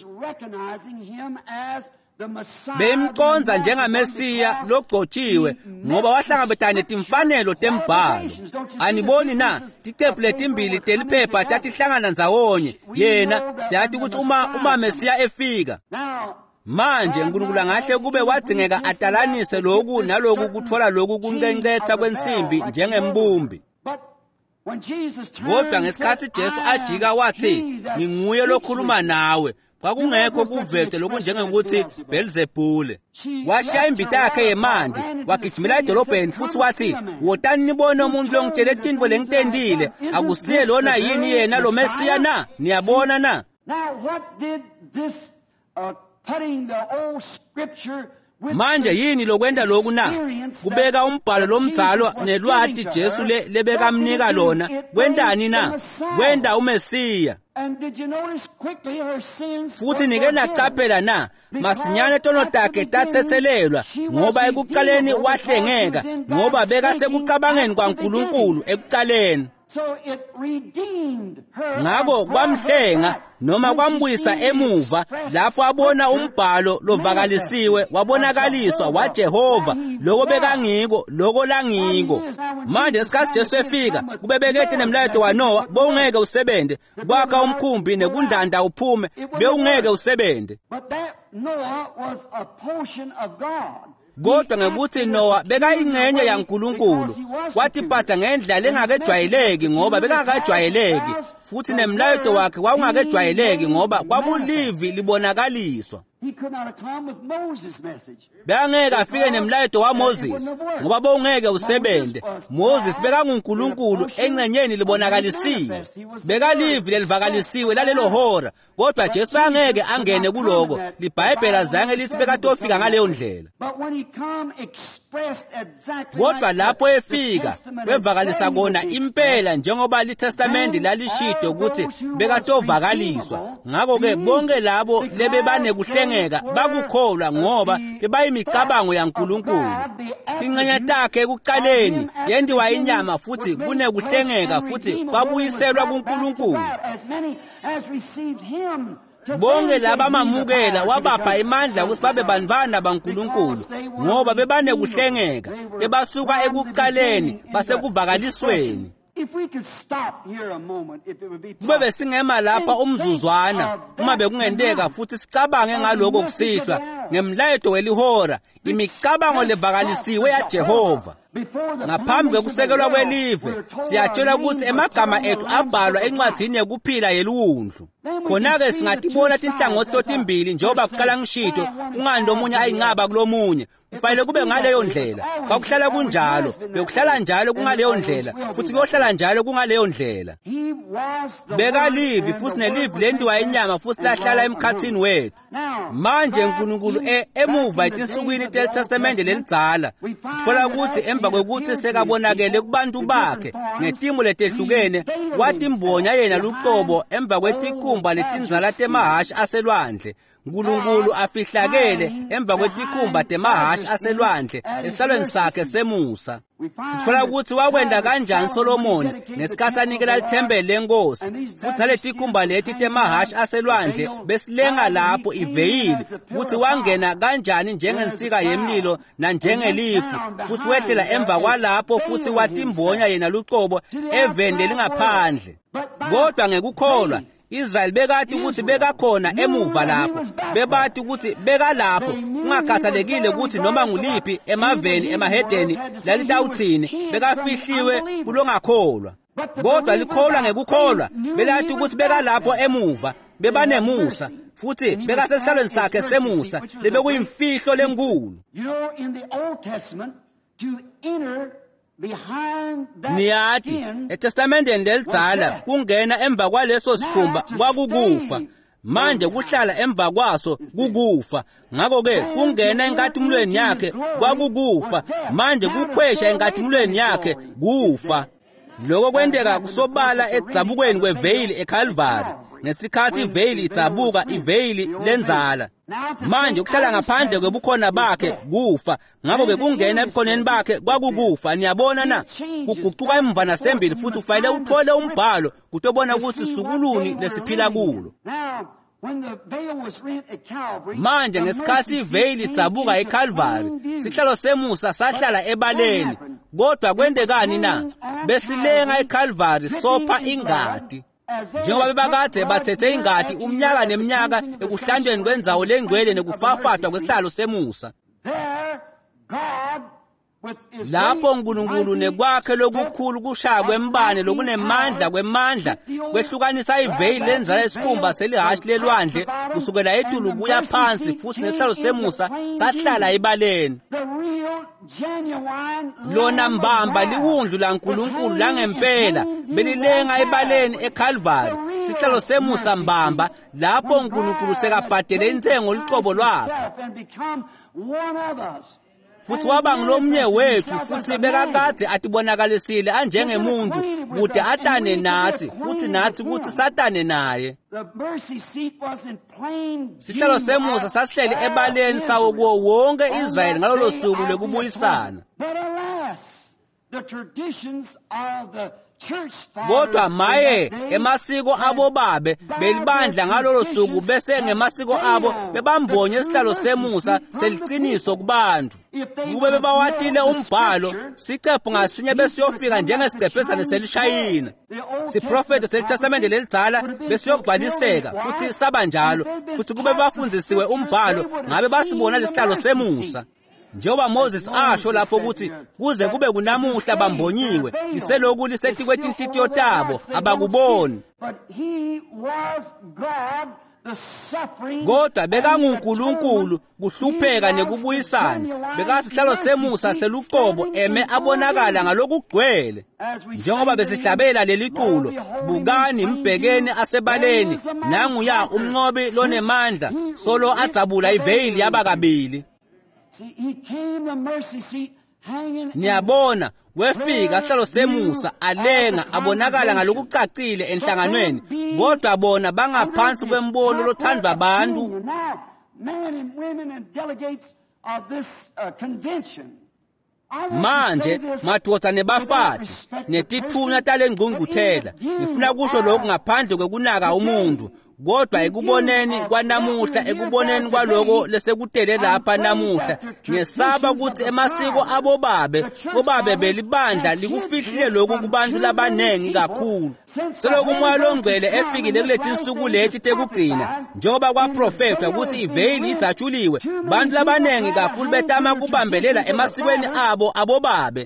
Bemconza njengaMesiya logcotshiwe ngoba wahlangabetana netimfanelo tembhalo. Aniboni na tiqephu letimbili teliphepha tatihlangana ndzawonye. Yena siyathi ukuthi uma uma Mesiya efika, manje uNkulunkulu angahle kube wadzingeka atalanise lokhu naloku kuthola lokhu kuncencetha kwensimbi njengembumbi. Kodwa ngesikhathi Jesu ajika wathi, "Nginguye lokhuluma nawe," kwakungekho kuvete lokhu njengekuthi Belzebule. Washaya imbita yakhe yemandi, wagijimela edolobheni futhi wathi, "Wotani nibone umuntu longitshele tinvo lengitendile, akusiye lona yini yena lo Mesiya na?" Niyabona na? Manje yini lokwenda lokhu na? Kubeka umbhalo lomdzalo nelwati Jesu lebekamnika lona. Kwendani na? Kwenda uMesiya. Futhi nike nacaphela na, masinyane tono takhe tatsethelelwa, ngoba ekuqaleni wahlengeka, ngoba bekasekucabangeni kwaNkulunkulu ekuqaleni. ngako kwamhlenga noma kwambuyisa emuva lapho abona umbhalo lovakalisiwe wabonakaliswa waJehova lokho bekangiko lokho langiko. Manje isikhathi Jesu efika kube bekade nemlayetho waNoah bowungeke usebende, kwakha umkhumbi nekundanda uphume bewungeke usebende. Kodwa ngekuthi Noah bekayingcenye yaNkulunkulu kwathi phatha ngendlela engakejwayeleki ngoba bekangakajwayeleki, futhi nemlayetho wakhe wawungakejwayeleki ngoba kwakulivi libonakaliswa. Bekangeke afike nemlayetho waMoses ngoba bowungeke usebende. Moses bekanguNkulunkulu engcenyeni libonakalisiwe, bekalivi lelivakalisiwe lalelo hora, kodwa Jesu bekangeke angene kuloko. IBhayibheli azange lithi bekatofika ngaleyo ndlela. Kodwa lapho efika bevakalisa kona impela njengoba liTestament lalishito ukuthi bekatovakaliswa. Ngakho-ke bonke labo lebebane kuhlengeka bakukholwa ngoba bebayimicabango yaNkulunkulu. Ingxenye takhe ekuqaleni yendiwa inyama futhi kunekuhlengeka futhi kwabuyiselwa kuNkulunkulu. Bonke laba mamukela wabapha imandla ukuthi babe banvana baNkulunkulu ngoba bebane kuhlengeka bebasuka ekuqaleni basekuvakalisweni. Kube besingema lapha umzuzwana uma bekungenteka futhi sicabange ngaloko kusihlwa ngemlayetho welihora imicabango levakalisiwe yaJehova. Ngaphambi kwekusekelwa kwelive siyatshela ukuthi emagama ethu abhalwa encwadini yokuphila yeluwundlu. Khona-ke singatibona tinhlangothi totimbili njengoba kuqala ngishito kungani omunye ayinqaba kulomunye. Kufanele kube ngaleyo ndlela. Kwakuhlala kunjalo, bekuhlala njalo kungaleyo ndlela, futhi kuyohlala njalo kungaleyo ndlela. Bekalivi futhi nelivi lendiwa inyama futhi lahlala emkhathini wethu. Manje uNkulunkulu emuva etinsukwini teTestament lelidzala sithola ukuthi emva kwekuthi sekabonakele kubantu bakhe ngetimo letehlukene wathi imbonya yena luqobo emva kwetikumba letinzala temahashi aselwandle. uNkulunkulu afihlakele emva kwetikumba temahashi aselwandle esihlalweni sakhe semusa. Sithola ukuthi wakwenda kanjani Solomon ngesikhathi anikela ithempeli lenkosi, futhi naletikumba leti temahashi aselwandle besilenga lapho iveyili, futhi wangena kanjani njengensika yemlilo nanjengelifu, futhi wehlela emva kwalapho futhi wathi imbonya yena luqobo evende lingaphandle. Kodwa ngekukholwa Israel bekade ukuthi bekakhona emuva lapho, bebathi ukuthi bekalapho kungakhathalekile ukuthi noma nguliphi emaveni emahedeni lalitawuthini bekafihliwe kulongakholwa. Kodwa likholwa ngekukholwa belathi ukuthi bekalapho emuva bebanemusa futhi bekasesihlalweni sakhe semusa lebekuyimfihlo lenkulu. Niyati eTestamenteni lelidzala kungena emva kwaleso sikhumba kwakukufa, manje kuhlala emva kwaso kukufa. Ngakho-ke kungena enkathimulweni yakhe kwakukufa, manje kukhwesha enkathimulweni yakhe kufa. Lokho kwendeka kusobala ekudzabukweni kweveyili eKhalvari ngesikhathi iveyili idzabuka iveyili lenzala. Manje ukuhlala ngaphandle kwebukhona bakhe kufa, ngakho-ke kungena ebukhoneni bakhe kwakukufa. Niyabona na, kuguquka emva nasembili futhi kufanele uthole umbhalo kutobona ukuthi sukuluni lesiphila kulo. Manje ngesikhathi iveyili idzabuka eKhalvari sihlalo semusa sahlala ebaleni. Kodwa kwendekani na, besilenga eKhalvari sopha ingadi. Njengoba bebakade bathethe ingadi umnyaka neminyaka ekuhlandweni kwendzawo lengcwele nekufafatwa kwesihlalo semusa. Lapho uNkulunkulu nekwakhe lokukhulu kushaya kwembane lokunemandla kwemandla kwehlukanisa iveyili lenzala isikhumba selihashi lelwandle kusukela etulu kuya phansi, futhi nesihlalo semusa sahlala ebaleni. Lona mbamba liwundlu laNkulunkulu langempela belilenga ebaleni eKhalvari, sihlalo semusa mbamba lapho uNkulunkulu sekabhadele insengo liqobo lwakhe futhi waba ngilomnye wethu, futhi bekakade atibonakalisile anjengemuntu kude atane nathi futhi nathi ukuthi satane naye. Sihlalo semusa sasihleli ebaleni sawo kuwo wonke Israyeli ngalolo suku lokubuyisana. Kodwa maye emasiko abo babe belibandla ngalolo suku bese ngemasiko abo bebambonye isihlalo semusa seliqiniso kubantu. Kube bebawatile umbhalo siqephu ngasinye besiyofika njengesiqephezane selishayina. Siprofeto selitestamente lelidzala besiyogcwaliseka futhi saba njalo futhi kube bafundisiwe umbhalo ngabe basibona lesihlalo semusa. Njengoba Moses asho lapho ukuthi kuze kube kunamuhla bambonyiwe iselokhu lisethi kwetinhlitiyo tabo abakuboni. Kodwa bekanguNkulunkulu kuhlupheka nekubuyisana bekasihlalo semusa seluqobo eme abonakala ngalokugcwele. Njengoba besihlabela leliculo bukani mbhekeni asebaleni nanguya umnqobi lonemandla solo adzabula iveyili yabakabili. Niyabona wefika isihlalo semusa alenga abonakala ngalokucacile enhlanganweni kodwa bona bangaphansi kwembono lothandwa abantu. Manje madoda nebafati netithunya talengqungquthela ngifuna kusho lokhu ngaphandle kwekunaka umuntu kodwa ekuboneni kwanamuhla ekuboneni kwaloko lesekutele lapha namuhla ngesaba ukuthi emasiko abo babe bobabe belibandla likufihlile lokhu kubantu labanengi kakhulu. Selokhu umoya longcwele efikile kuleti insuku leti tekugcina njengoba kwaprofetwa ukuthi iveyili idzatshuliwe bantu labanengi kakhulu betama kubambelela emasikweni abo abo babe.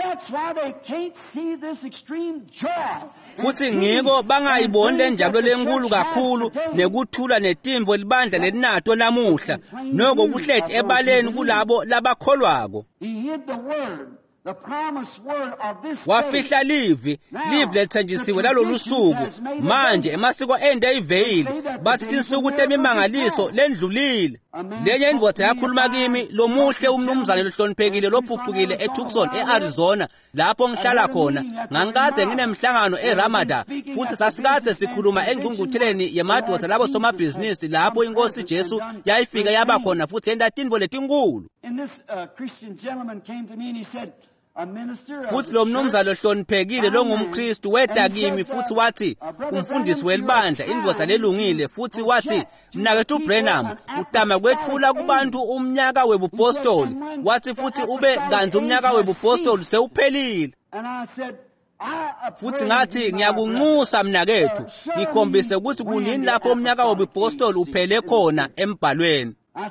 Futhi ngiko bangayiboni lenjabulo lenkulu kakhulu nekuthula netimvo libandla lelinato namuhla noko kuhlethi ebaleni kulabo labakholwako. Wafihla livi livi lethenjisiwe lalolu suku manje emasiko ende iveyili bathi insuku temimangaliso lendlulile. Lenye indvodza yakhuluma kimi lomuhle umnumzane lohloniphekile lophucukile eTucson eArizona lapho ngihlala khona ngangikade nginemhlangano eRamada futhi sasikade sikhuluma engqungqutheleni yemadvodza labo somabhizinisi lapho inkosi Jesu yayifika yaba khona futhi yenta tinvo letinkulu. Futhi lo mnumzane lohloniphekile lo ngumKristu weda kimi futhi wathi umfundisi welibandla indvodza lelungile futhi wathi mina kethu Branham utama kwethula kubantu umnyaka webupostoli wathi futhi ube kanzi umnyaka webupostoli sewuphelile. Futhi ngathi ngiyakunxusa mina kethu ngikhombise ukuthi kunini lapho umnyaka webupostoli uphele khona embhalweni.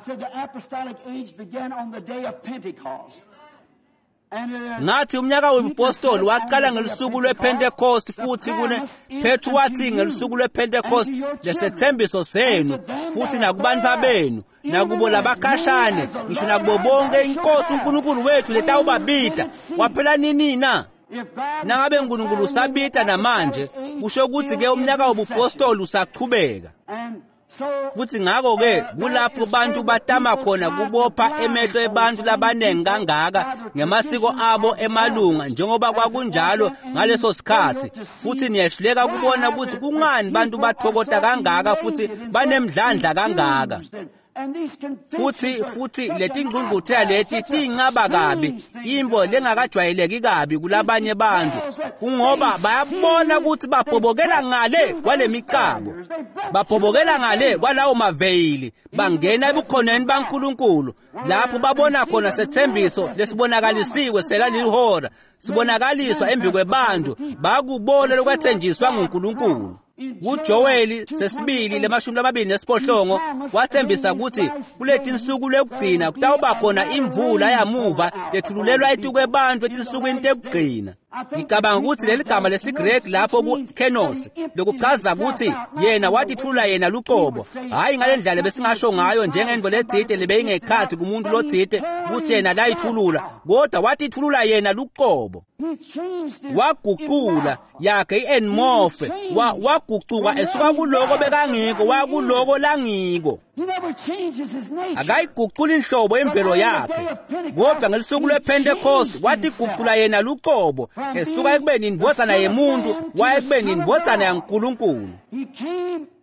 Ngathi umnyaka webupostoli waqala ngelisuku lwePentecost futhi kune Petru wathi ngelisuku lwePentecost lesethembiso senu futhi nakubantu abenu nakubo labakhashane ngisho nakubo bonke inkosi uNkulunkulu wethu letawubabita waphela nini na. Nangabe uNkulunkulu usabita namanje kusho ukuthi ke umnyaka webupostoli usaqhubeka. Futhi ngako ke kulapho bantu batama khona kubopha emehlo ebantu labanengi kangaka ngemasiko abo emalunga njengoba kwakunjalo ngaleso sikhathi futhi niyehluleka kubona ukuthi kungani bantu bathokota kangaka futhi banemdlandla kangaka. Futhi futhi leti ngqungquthela leti tinqaba kabi imvo lengakajwayeleki kabi kulabanye bantu kungoba bayabona ukuthi babhobokela ngale kwalemicabo babhobokela ngale kwalawo maveyili bangena ebukhoneni baNkulunkulu lapho babona khona sethembiso lesibonakalisiwe selalihora sibonakaliswa embi kwebantu bakubona lokwethenjiswa nguNkulunkulu. uJoel sesibili lemashumi amabili nesiphohlongo wathembisa ukuthi kuleti insuku lekugcina kutawuba khona imvula yamuva lethululelwa etuku ebantu etinsukwini tekugcina. Ngicabanga ukuthi leli gama lesiGreki lapho kuKenos lokuchaza ukuthi yena watithula yena luqobo hayi ngalendlela besingasho ngayo njengendvo ledzite lebeyingekhathi kumuntu lodzite ukuthi yena layithulula kodwa watithulula yena luqobo. Waguqula yakhe i-enmorphe waguquka esuka kuloko bekangiko wakuloko langiko. Akayiguqula inhlobo imvelo yakhe kodwa ngelisuku lwePentecost watiguqula yena luqobo esuka ekubeni indvodzana yemuntu waya ekubeni indvodzana yaNkulunkulu.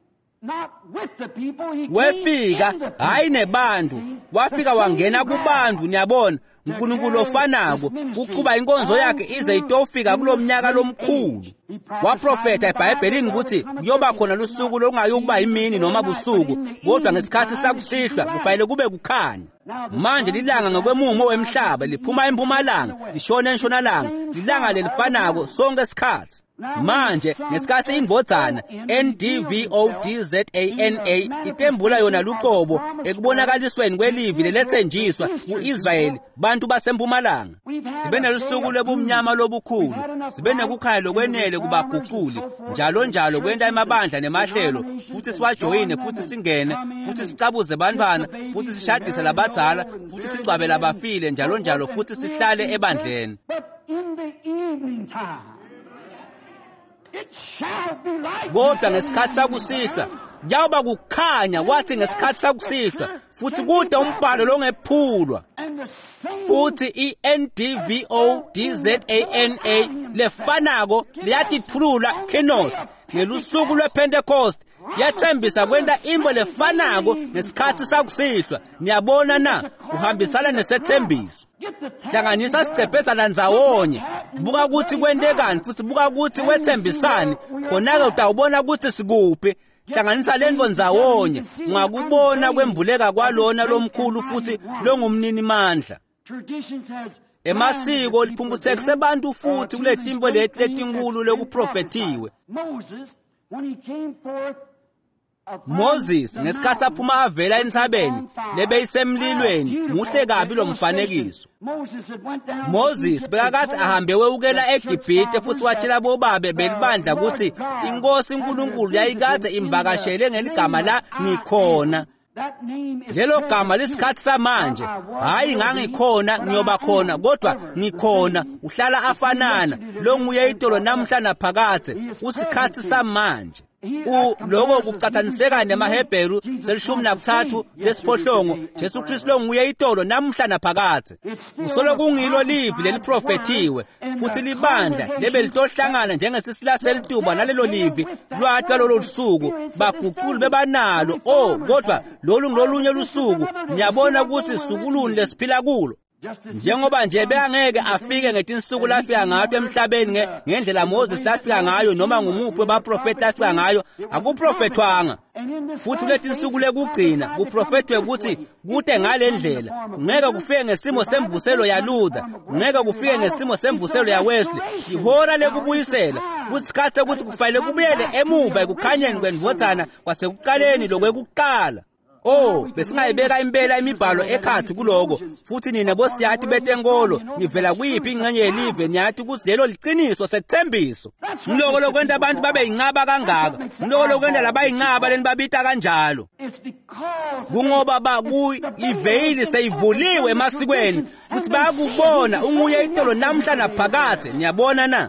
wefika hayi nebantu, wafika wangena kubantu. Niyabona uNkulunkulu ofanako ukuba inkonzo yakhe ize itofika kulomnyaka lomkhulu. Waprofeta eBhayibhelini ukuthi kuyoba khona lusuku lokungayokuba imini noma busuku, kodwa ngesikhathi sakusihlwa kufanele kube kukhanya. Manje lilanga ngokwemumo wemhlaba liphuma empumalanga lishona entshonalanga, lilanga lelifanako sonke isikhathi. Manje ngesikhathi indvodzana N D V O D Z A N A itembula yona luqobo ekubonakalisweni kwelivi lelethenjiswa ku-Israyeli bantu basempumalanga, sibe nelusuku lobumnyama lobukhulu, sibe nekukhanya lokwenele kubaguquli, njalo njalo kwenta emabandla nemahlelo, futhi siwajoyine, futhi singene, futhi sicabuze bantwana, futhi sishadise labadzala, futhi sigcabe labafile, njalo njalo, futhi sihlale ebandleni. Kodwa ngesikhathi sakusihlwa kuyaba kukhanya, wathi ngesikhathi sakusihlwa, futhi kude umbhalo longephulwa. Futhi i-N D V O D Z A N A lefanako liyatithulula Kenos ngelusuku lwePentecost, yathembisa kwenta into lefanako ngesikhathi sakusihlwa. Niyabona na, uhambisana nesethembiso. Hlanganisa sicepezana ndzawonye, buka ukuthi kwentekani, futhi buka ukuthi wethembisani, khona-ke utawubona ukuthi sikuphi. Hlanganisa lento ndzawonye, ungakubona kwembuleka kwalona lomkhulu futhi longumnini mandla. Emasiko liphumbuthekise abantu futhi kule timbo leti letinkulu lokuprofetiwe. Moses ngesikhathi aphuma avela entsabeni lebeyisemlilweni, muhle kabi lo mfanekiso. Moses bekakathi ahambe wewukela eGibhite, futhi watshela bobabe belibandla ukuthi inkosi uNkulunkulu yayikade imvakashele ngeligama la ngikhona. Lelo gama lesikhathi samanje, hayi ngangikhona ngiyoba khona, kodwa ngikhona uhlala afanana, lo nguye itolo namhla naphakade usikhathi samanje. U lokho kucathaniseka nemaHebheru selishumi nakuthathu lesiphohlongo, Jesu Kristu lo nguye itolo namhla naphakade. Usolo kungilo livi leliprofetiwe, futhi libandla lebe litohlangana njengesisila selituba nalelo livi lwatwa lolo lusuku, baguquli bebanalo. Oh, kodwa lolu ngolunye lusuku niyabona ukuthi sukuluni lesiphila kulo. Njengoba nje bengeke afike ngetinsuku lafika ngayo emhlabeni ngendlela Moses lafika ngayo, noma ngumuphi webaprofeti lafika ngayo, akuprofethwanga. Futhi letinsuku lekugcina kuprofethwe ukuthi kude ngalendlela ngeke kufike ngesimo semvuselo ya Luther, ngeke kufike ngesimo semvuselo ya Wesley. Ihora lekubuyisela kusikhathi ukuthi kufanele kubuyele emuva ekukhanyeni kwendvodzana kwasekuqaleni lokwekuqala. Oh, besingayibeka impela imibhalo ekhathi kuloko, futhi nina bosiyati betenkolo nivela kuyiphi ingxenye yelive niyathi ukuthi lelo liqiniso sethembiso. Ngiloko lokwenta abantu babe incaba kangaka, ngiloko lokwenta labayincaba leni babita kanjalo. Kungoba baku iveyili seyivuliwe emasikweni, futhi bayakubona unguye itolo namhla naphakade. Niyabona na?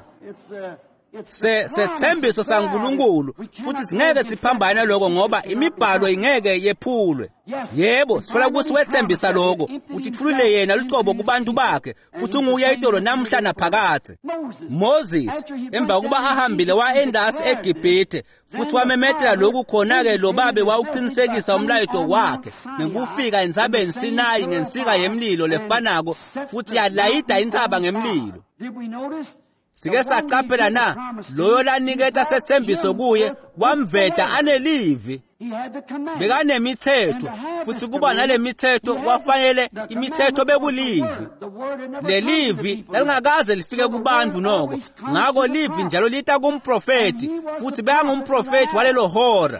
Se sethembiso saNkulunkulu, futhi singeke siphambane lokho ngoba imibhalo ingeke yephulwe. Yebo, sifuna ukuthi wethembisa lokho, utithulule yena luqobo kubantu bakhe, futhi unguye itolo namhla naphakade. Moses emva kuba ahambile waendasi eGibhite, futhi wamemethela lokhu khona-ke lo babe wawuqinisekisa umlayito wakhe ngekufika entsabeni Sinayi ngensika yemlilo lefanako, futhi yalayida intsaba ngemlilo. Sike saqaphela na loyo laniketa sethembiso kuye wamveta anelivi, bekanemithetho, futhi kuba nale mithetho wafanele imithetho bekulivi. Lelivi lalingakaze lifike kubantu noko, ngako livi njalo lita kumprofeti, futhi bekangumprofeti walelo hora.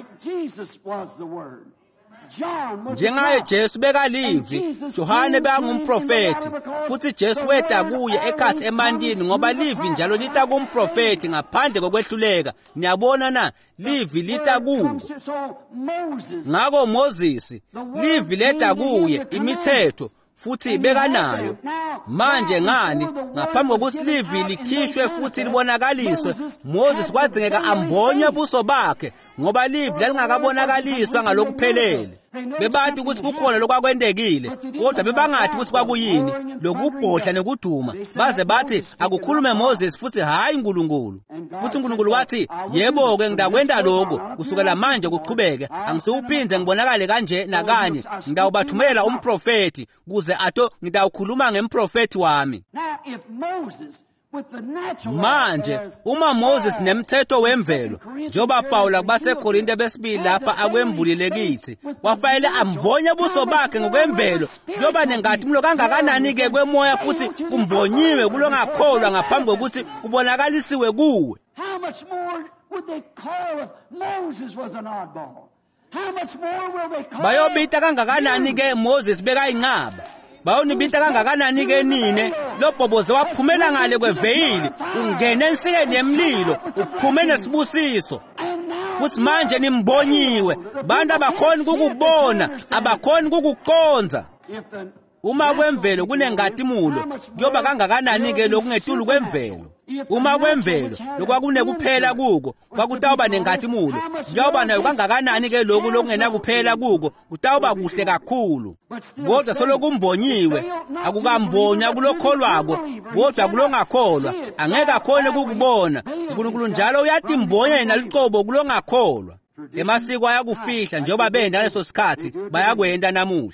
Njengaye Jesu bekalivi, Johane bekangumprofeti, futhi Jesu weda kuye ekhathi emantini ngoba livi njalo lita kumprofeti ngaphandle kokwehluleka. Niyabona na, livi lita kuwo. Ngako Moses livi leda kuye imithetho, futhi bekanayo. Manje ngani ngaphambi kokuthi livi likhishwe futhi libonakaliswe, Moses kwadingeka ambonye ubuso bakhe ngoba livi lalingakabonakaliswa ngalokuphelele. bebathi ukuthi kukhona lokwakwendekile kodwa bebangathi ukuthi kwakuyini lokubhodla nekuduma baze bathi akukhulume Moses futhi hayi uNkulunkulu. Futhi uNkulunkulu wathi yebo ke ngidakwenda lokho kusukela manje kuchubeke angisuphinde ngibonakale kanje nakanye ngidawubathumela umprofeti kuze ato ngidawukhuluma ngemprofeti wami. Manje uma Moses nemthetho wemvelo njoba Paul kubaseKorinte besibili lapha akwembulile kithi wafanele ambonye ubuso bakhe ngokwemvelo njoba nengathi mlo kangakanani ke kwemoya futhi kumbonyiwe kulongakholwa ngaphambi kokuthi kubonakalisiwe kuwe. How much more would they call if Moses was an oddball? How much more will they call? Bayobita kangakanani ke Moses bekayinqaba. Bayonibita kangakanani ke nine lobhoboze waphumela ngale kweveyili ungena ensikeni yemlilo uphume nesibusiso. Futhi manje nimbonyiwe bantu abakhona ukukubona abakhona ukukuqonza. Uma kwemvelo kunengatimulo kuyoba kangakanani ke lokungetulu kwemvelo. Uma kwemvelo lokwakune kuko kwakutawuba nengatimulo njengoba nayo kangakanani ke lokhu lokungena kuphela kuko kutawuba kuhle kakhulu. Kodwa solokumbonyiwe akukambonya kulokholwako kodwa kulongakholwa angeke akhone ukukubona. uNkulunkulu njalo uyathi imbonya yena liqobo kulongakholwa. Emasiko ayakufihla njengoba benda leso sikhathi bayakwenda namuhla.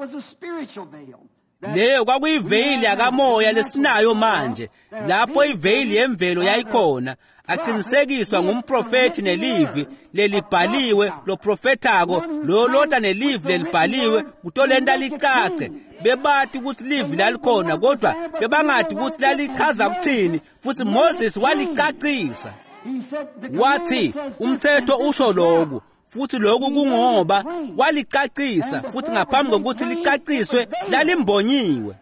Leyo kwakuyiveyili yakamoya lesinayo manje lapho iveyili yemvelo yayikhona aqinisekiswa ngumprofeti nelivi lelibhaliwe lo profetako lo lota nelivi lelibhaliwe kutolenda licace bebathi ukuthi livi lalikhona kodwa bebangathi ukuthi lalichaza ukuthini futhi Moses walicacisa wathi umthetho usho lokho futhi lokhu kungoba walicacisa futhi ngaphambi kokuthi licaciswe lalimbonyiwe.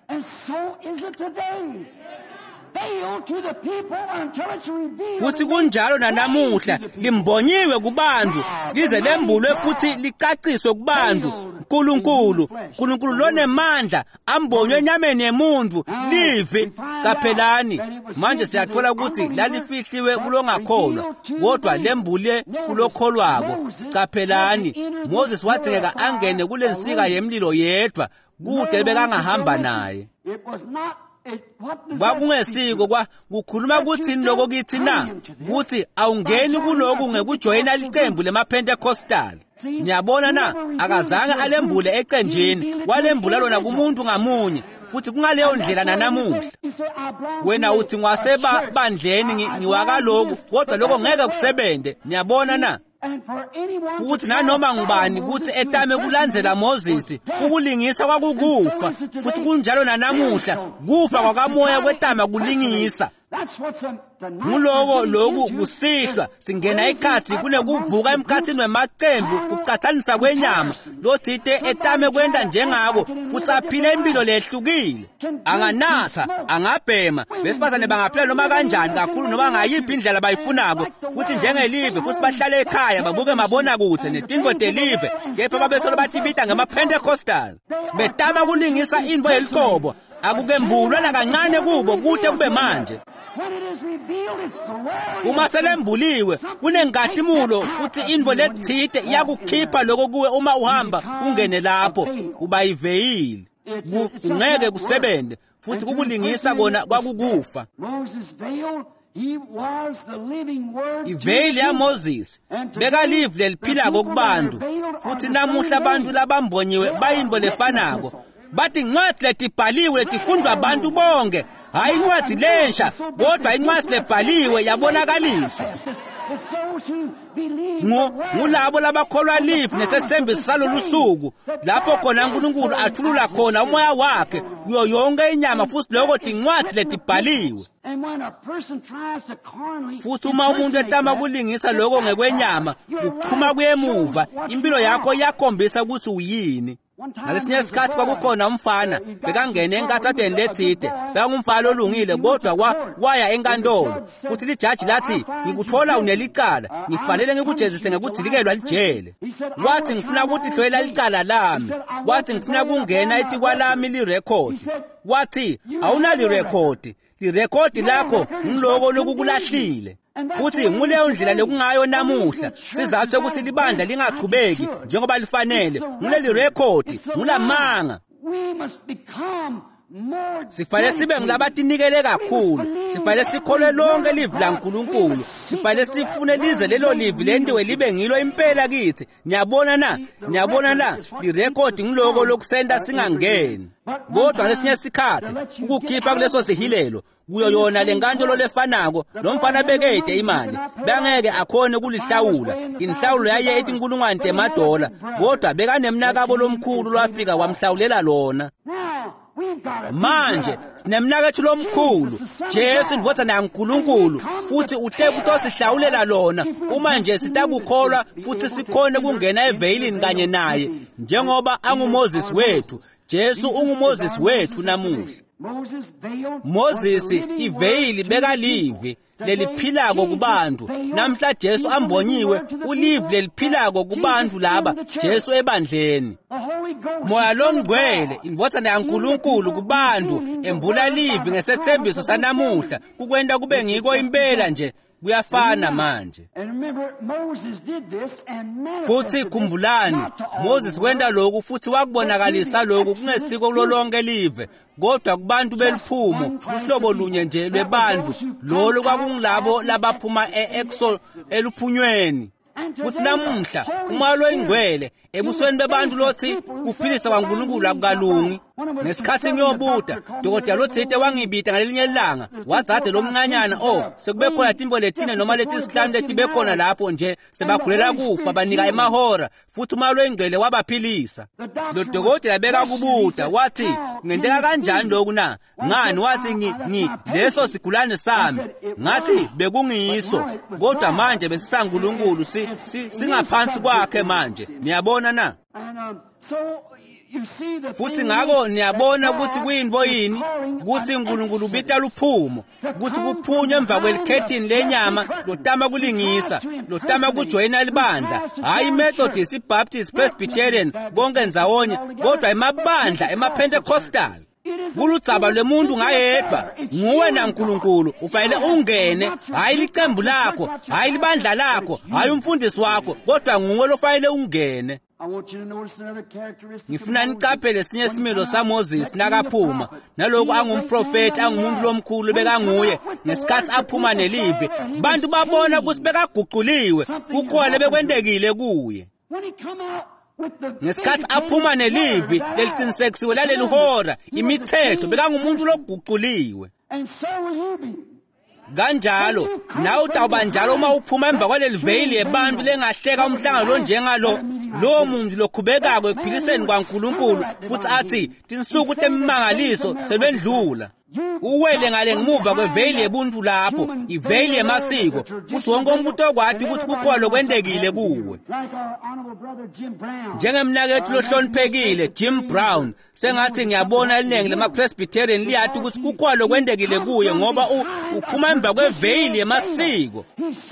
Futhi kunjalo nanamuhla limbonyiwe kubantu lize lembulwe futhi licaciswe kubantu. uNkulunkulu uNkulunkulu lonemandla ambonywe enyameni yemuntu livi caphelani. Manje siyathola ukuthi lalifihliwe kulongakholwa kodwa lembule kulokholwako caphelani. Moses wadingeka angene kulensika yemlilo yedwa kude bekangahamba naye. Kwakungesiko kwa kukhuluma kuthini lokho kithi na ukuthi awungeni kuloko ngekujoyina liqembu lemaPentecostal. Niyabona na akazange alembule eqenjini walembula lona kumuntu ngamunye futhi kungaleyo ndlela nanamuhla. Wena uthi ngwaseba bandleni ngiwaka lokho kodwa lokho ngeke kusebende. Niyabona na futhi nanoma ngubani kuthi etame kulandzela Moses ukulingisa kwakukufa futhi kunjalo nanamuhla kufa kwakamoya kwetama kulingisa. Nguloko lokhu kusihlwa singena ikhathi kunekuvuka emkhathini wemaqembu kucathanisa kwenyama lothite etame kwenda njengako futhi aphile impilo lehlukile. Anganatha angabhema besifazane bangaphila noma kanjani kakhulu noma ngayiphi indlela bayifunako futhi njengelive futhi bahlale ekhaya babuke mabona kude netinto telive kepha babesolo batibita ngamaPentecostal betama kulingisa into yeliqobo akukembulwa nakancane kubo kude kube manje. Uma selembuliwe kunengatimulo futhi indvo lethite iyakukhipha lokho kuwe uma uhamba ungene lapho uba iveyili ungeke kusebende futhi kukulingisa kona kwakukufa. Iveyili ya Moses bekalivi leliphilako kubantu futhi namuhla abantu labambonyiwe bayindvo lefanako bathi incwadi letibhaliwe letifundwa abantu bonke hayi incwadi lensha kodwa incwadi lebhaliwe yabonakaliswa. Ngulabo labakholwa live nesethembiso salolu suku lapho khona uNkulunkulu athulula khona umoya wakhe kuyo yonke inyama futhi lokho incwadi letibhaliwe. Futhi uma umuntu etama kulingisa lokho ngekwenyama ukuphuma kuyemuva impilo yakho iyakhombisa ukuthi uyini. Ngalesinye isikhathi kwakukhona umfana bekangena enkathathweni lethide bekangumfana olungile kodwa kwa waya enkantolo futhi lijaji lathi ngikuthola unelicala ngifanele ngikujezise ngekujikikelwa lijele. Wathi ngifuna ukuthi hlolela licala lami wathi ngifuna kungena etikwa lami lirecord wathi awunali record lirecord lakho ngiloko lokukulahlile. futhi nguleyo ndlela lekungayo namuhla sizathu ukuthi libandla lingaqhubeki njengoba lifanele nguleli record ngulamanga. Sifanele sibe ngilabatinikele kakhulu, sifanele sikholwe lonke livi laNkulunkulu, sifanele sifune lize lelo livi lendiwe libe ngilo impela kithi. Niyabona na, niyabona la lirecord ngiloko lokusenda singangeni. Kodwa lesinye isikhathi ukukhipha kuleso sihilelo kuyo yona lenkantolo lefanako lomfana bekede imali bangeke akhone kulihlawula. Inhlawulo yaye ethi inkulungwane temadola, kodwa bekanemnakabo lomkhulu lwafika wamhlawulela lona. Manje sinemnakethu lomkhulu Jesu indvodana yaNkulunkulu, futhi uTebu utosihlawulela lona uma nje sitakukholwa futhi sikhone kungena eveyilini kanye naye njengoba anguMoses wethu. Jesu unguMoses wethu namuhla. Moses iveyili bekalivi leliphilako kubantu, namhla Jesu ambonyiwe ulivi leliphilako kubantu laba Jesu ebandleni. Moya lomgcwele indvodana yaNkulunkulu kubantu embula livi ngesethembiso sanamuhla kukwenda kube ngiko impela nje kuyafana manje. Futhi khumbulani, Moses wenda lokhu futhi wakubonakalisa lokhu kungesiko kulolonke live, kodwa kubantu beliphumo uhlobo lunye nje lwebantu lolo kwakungilabo labaphuma e-Exo eluphunyweni. Futhi namuhla umalo oyingcwele ebusweni bebantu lothi kuphilisa kwaNkulunkulu akukalungi. Ngesikhathi ngiyobuta dokotela lothite wangibita ngalelinye ilanga wazathi lo mncanyana oh sekube khona timbo letine noma lethi sihlanu letibe khona lapho nje sebagulela kufa banika emahora, futhi umalo oyingcwele wabaphilisa. Lo dokotela beka kubuta wathi ngenteka kanjani lokhu na? Ngani? Wathi ngi ngi leso sigulane sami. Ngathi bekungiyiso, kodwa manje besisaNkulunkulu si singaphansi kwakhe manje. Niyabona na? Futhi ngako niyabona ukuthi kuyinvo yini ukuthi uNkulunkulu ubita luphumo, ukuthi kuphunywe emva kwelikhethini lenyama lotama kulingisa, lotama kujoyina libandla, hayi Methodist, Baptist, Presbyterian konke ndzawonye, kodwa emabandla emaPentecostal. Kuludzaba lwemuntu ngayedwa, nguwe na uNkulunkulu ufanele ungene, hayi licembu lakho, hayi libandla lakho, hayi umfundisi wakho, kodwa nguwe lofanele ungene. Ngifuna nicaphele esinye isimilo saMoses nakaphuma, nalokhu angumprofeti angumuntu lomkhulu bekanguye ngesikhathi aphuma nelive. Bantu babona ukuthi bekaguquliwe, kukhona bekwendekile kuye. Ngesikhathi aphuma nelivi leliqinisekisiwe laleli hora imithetho bekangumuntu loguquliwe. Kanjalo nawe utawuba njalo uma uphuma emva kwaleli veyili yebantu lengahleka umhlangano njengalo. Lo muntu lokhubekako ekuphiliseni kwaNkulunkulu futhi athi tinsuku temimangaliso selwendlula. Uwele ngale ngemuva kweveyili yebuntu lapho, iveyili yemasiko, futhi wonke umuntu okwathi ukuthi kukhona lokwendekile kuwe. Njengemnakethu lohloniphekile Jim Brown, sengathi ngiyabona iningi lama-Presbyterian liyathi ukuthi kukhona lokwendekile kuye ngoba uphuma emva kweveyili yemasiko.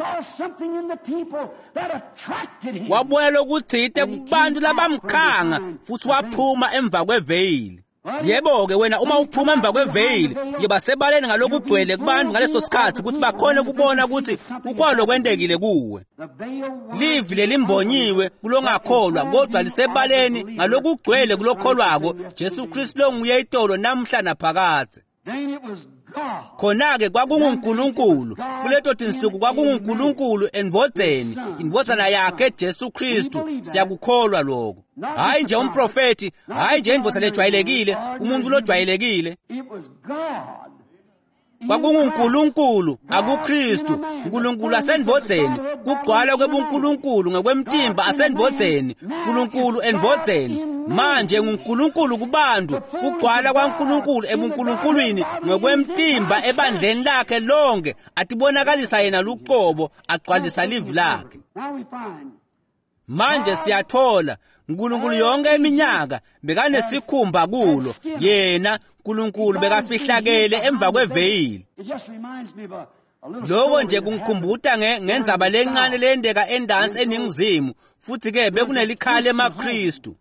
Wabona lokuthite kubantu labamkhanga futhi waphuma emva kweveyili. Yebo-ke wena uma uphuma emva kweveyili yoba sebaleni ngalokugcwele kubantu ngaleso sikhathi ukuthi bakhone kubona ukuthi kukhona lokwendekile kuwe. Livi lelimbonyiwe kulongakholwa, kodwa lisebaleni ngalokugcwele kulokholwako Jesu Kristu longuye itolo namhla naphakade. Khona-ke kwakunguNkulunkulu, kuleto tinsuku kwakunguNkulunkulu endvodzeni, indvodzana yakhe Jesu Kristu. Siyakukholwa lokho. Hayi nje umprofeti, hayi nje indvodza lejwayelekile, umuntu lojwayelekile. KwakunguNkulunkulu, akuKristu. uNkulunkulu asendvodzeni, kugcwala kwebuNkulunkulu ngokwemtimba asendvodzeni, uNkulunkulu endvodzeni. Manje nguNkulunkulu kubantu, kugcwala kwaNkulunkulu ebuNkulunkulwini ngokwemtimba ebandleni lakhe lonke, atibonakalisa yena luqobo agcwalisa livi lakhe. Manje siyathola uNkulunkulu yonke iminyaka bekanesikhumba kulo, yena uNkulunkulu bekafihlakele emva kweveyili. Lokho nje kungikhumbuta ngendzaba lencane lendeka endansi eningizimu, futhi ke bekunelikhala emaKristu.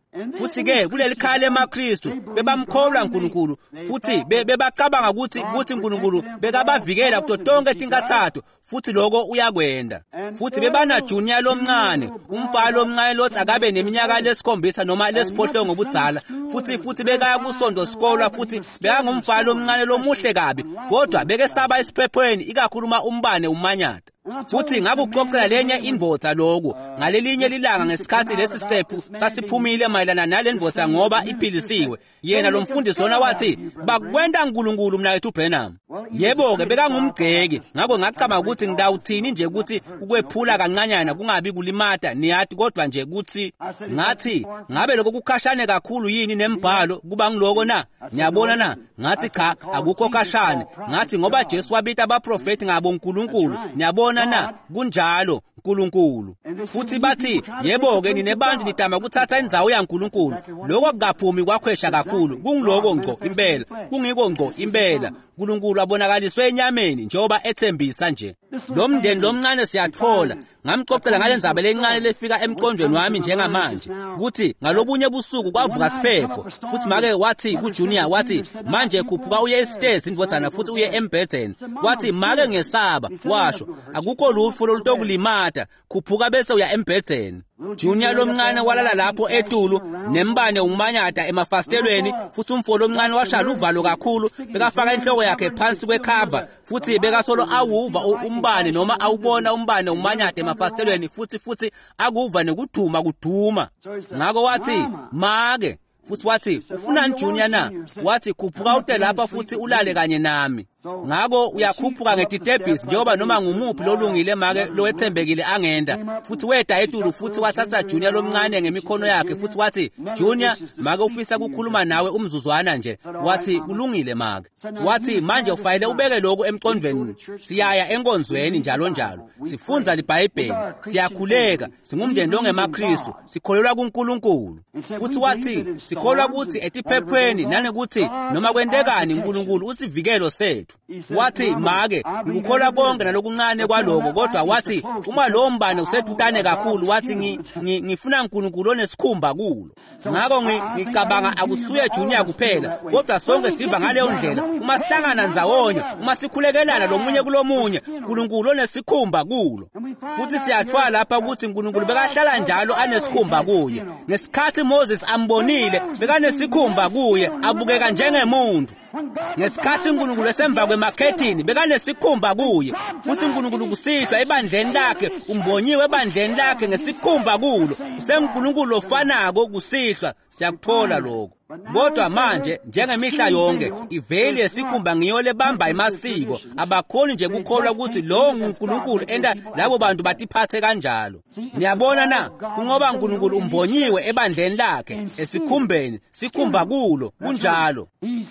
futhi ke kuleli khaya lemaKristu bebamkholwa uNkulunkulu futhi bebacabanga ukuthi ukuthi uNkulunkulu bekabavikela kuto tonke tinkathathu futhi lokho uyakwenda futhi bebana junior lomncane umfana lomncane lothi akabe neminyaka lesikhombisa noma lesiphohlongo ngobudzala futhi futhi bekaya kusondo sikolo futhi bekangumfana lomncane lomuhle kabi kodwa bekesaba isiphephweni ikakhuluma umbane umanyata futhi ngakuqoqela lenye indvodza lokho ngalelinye lilanga ngesikhathi lesi siqephu sasiphumile mayelana nalendvodza ngoba iphilisiwe yena lo mfundisi lona wathi bakwenda uNkulunkulu mina ethu Branham yebo ke bekangumgceki ngakho ngaqama ukuthi ngidawuthini nje ukuthi ukwephula kancanyana kungabi kulimata niyathi kodwa nje ukuthi ngathi ngabe lokho kukhashane kakhulu yini nembhalo kuba ngiloko na ngiyabona na ngathi cha akukho kashane ngathi ngoba Jesu wabita abaprofeti ngabo uNkulunkulu ngiyabona na kunjalo uNkulunkulu futhi bathi yebo ke ninebantu nitama ukuthatha indzawo yaNkulunkulu lokho kungaphumi kwakhwesha kakhulu kungiloko ngqo impela kungiko ngqo impela uNkulunkulu abonakaliswe enyameni njengoba ethembisa nje lo mndeni lomncane siyathola ngamxoxela ngalendzaba lencane lefika emqondweni wami njengamanje ukuthi ngalobunye busuku kwavuka siphepho futhi make wathi kuJunior wathi manje khuphuka uye eStairs indvodzana futhi uye eMbhedzeni wathi make ngesaba washo akukho lutho lolutokulimata khuphuka bese uya eMbhedzeni Junior lomncane walala lapho etulu nembane umanyata emafastelweni futhi umfolo omncane washala uvalo kakhulu bekafaka inhloko yakhe phansi kwecover futhi bekasolo awuva umbane noma awubona umbane umanyata emafastelweni futhi futhi akuva nekuduma kuduma ngako wathi make futhi wathi ufunani Junior na wathi khuphuka ute lapha futhi ulale kanye nami ngako uyakhuphuka ngetidebhisi njengoba noma ngumuphi lolungile make lowethembekile angenda futhi weda etulu futhi wathatha Junior lomncane ngemikhono yakhe futhi wathi Junior make ufisa ukukhuluma nawe umzuzwana nje wathi kulungile make wathi manje ufayile ubeke lokho emqondweni siyaya enkonzweni njalo njalo sifunza liBhayibheli siyakhuleka singumndeni longemaKristu sikholelwa kuNkulunkulu futhi wathi sikholwa ukuthi etiphephweni nanekuthi noma kwendekani uNkulunkulu usivikelo sethu wathi make ngikholwa konke nalokuncane kwaloko kodwa wathi uma lo mbane usethutane kakhulu wathi ngifuna uNkulunkulu onesikhumba kulo ngako ngicabanga akusuye Junior kuphela kodwa sonke siva ngaleyo ndlela uma sihlangana ndzawonye uma sikhulekelana lomunye kulomunye uNkulunkulu onesikhumba kulo futhi siyathwala lapha ukuthi uNkulunkulu bekahlala njalo anesikhumba kuye ngesikhathi Moses ambonile bekanesikhumba kuye abukeka njengemuntu ngesikhathi uNkulunkulu esemva kwemakhethini bekanesikhumba kuye futhi uNkulunkulu kusihlwa ebandleni lakhe umbonyiwe ebandleni lakhe ngesikhumba kulo useNkulunkulu ofanako kusihlwa siyakuthola lokho kodwa manje njengemihla yonke iveli yesikhumba ngiyo lebamba emasiko abakhoni nje kukholwa ukuthi lo uNkulunkulu enda labo bantu batiphathe kanjalo niyabona na kungoba uNkulunkulu umbonyiwe ebandleni lakhe esikhumbeni sikhumba kulo kunjalo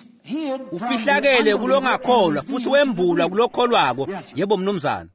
ufihlakele kulongakholwa futhi wembulwa kulokholwako yebo mnumzana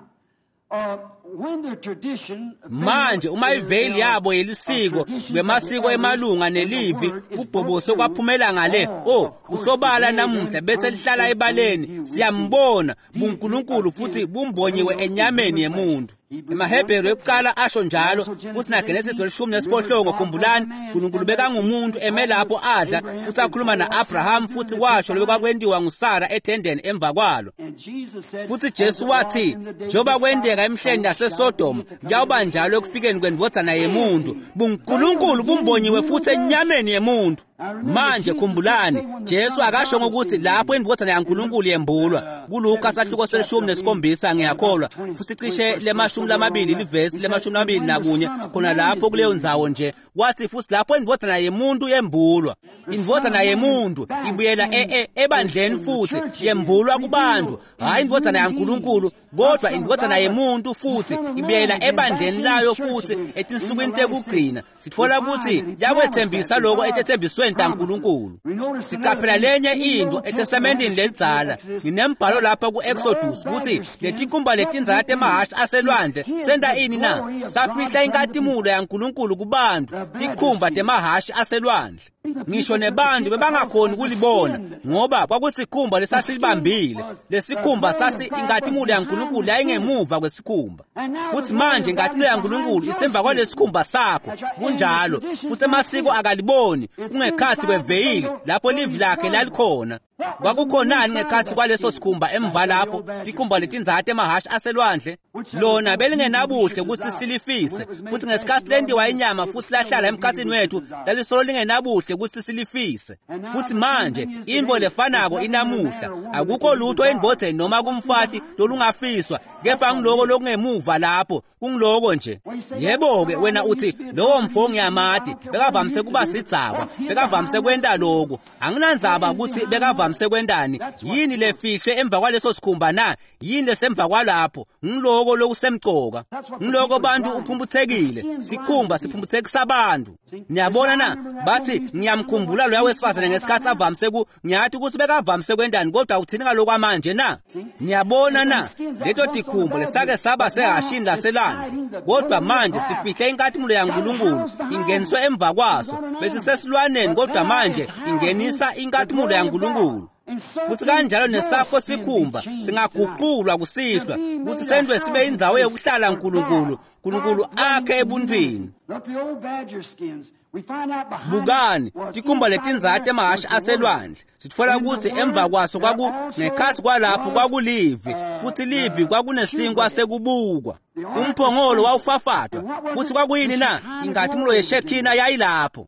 manje uma iveli yabo yelisiko kwemasiko emalunga nelivi kubhobose kwaphumela ngale oh usobala namuhla bese lihlala ebaleni siyambona buNkulunkulu futhi bumbonyiwe enyameni yemuntu emaHebheru ekuqala asho njalo futhi naGenesis welishumi nesiphohlongo khumbulani uNkulunkulu bekangumuntu eme lapho adla futhi akhuluma naAbraham futhi washo lobe kwakwendiwa nguSara ethendeni emva kwalo futhi Jesu wathi njoba kwendeka emhleni yaseSodoma kuyawuba njalo ekufikeni kwendvodzana yemuntu buNkulunkulu bumbonyiwe futhi enyameni yemuntu manje khumbulani Jesu akasho ngokuthi lapho indvodzana yaNkulunkulu yembulwa kuLuka sahluko selishumi nesikhombisa ngiyakholwa futhi cishe lemashumi lamabili livesi lemashumi lamabili nakunye khona lapho kuleyo ndzawo nje wathi futhi lapho indvodzana yemuntu yembulwa indvodzana yemuntu ibuyela ebandleni futhi yembulwa kubantu hayi indvodzana yaNkulunkulu kodwa indvodzana yemuntu futhi ibuyela ebandleni layo futhi etinsukwini tekugcina sitfola ukuthi yakwethembisa lokho etethembisweni taNkulunkulu sicaphela lenye into eTestamentini lelidzala nginembhalo lapha kuExodus ukuthi letikumba letindzala temahashi aselwandle senta ini na safihla inkatimulo yaNkulunkulu kubantu tikumba temahashi aselwandle ngisho nebantu bebangakhoni ukulibona ngoba kwakusikhumba lesasilibambile. Lesikhumba sasi ingathi imuli yaNkulunkulu yayingemuva kwesikhumba, futhi manje ingathi imuli yaNkulunkulu isemva kwalesikhumba sakho. Kunjalo futhi amasiko akaliboni ungekhathi kweveyili lapho livi lakhe lalikhona. Kwakukhonani ngekhathi kwaleso sikhumba emva lapho tikhumba letinzathu emahhashi aselwandle? Lona belingenabuhle ukuthi silifise, futhi ngesikhathi lendiwa inyama futhi lahlala emkhathini wethu lalisolo lingenabuhle ukuthi silifise. Futhi manje imvo lefanako inamuhla. Akukho lutho endvodzeni noma kumfati lolungafiswa, kepha ngiloko lokungemuva lapho kungiloko nje. Yebo-ke wena uthi lowo mfo ngiyamati bekavamise kuba sidzakwa, bekavamise kwenta lokho. Anginandzaba ukuthi bekavamise kwendani, yini lefihlwe emva kwaleso sikhumba na, yini lesemva kwalapho. Ngiloko lokusemgcoka, ngiloko bantu uphumbuthekile, sikhumba siphumbuthekisa abantu. Niyabona na, bathi ngiyamkhumbula loya wesifazane ngesikhathi avamise ku, ngiyathi ukuthi bekavamise kwendani kodwa uthini ngalokho manje na? Niyabona na, leto tikhumba lesake saba sehashini laselwandle, kodwa manje sifihle inkathumulo yaNkulunkulu ingeniswe emva kwaso. Besisesilwaneni kodwa manje ingenisa inkathumulo yaNkulunkulu. Futhi kanjalo nesapho sikhumba singaguqulwa kusihlwa ukuthi sendwe sibe indzawo yokuhlala uNkulunkulu, uNkulunkulu akhe ebuntwini. Bukani tikhumba letinzathu emahhashi aselwandle, sitfola ukuthi emva kwaso kwaku ngekhathi kwalapho kwakulivi, futhi livi kwakunesinkwa sekubukwa. Umphongolo wawufafatwa, futhi kwakuyini na? Inkathumulo yeShekhina yayilapho.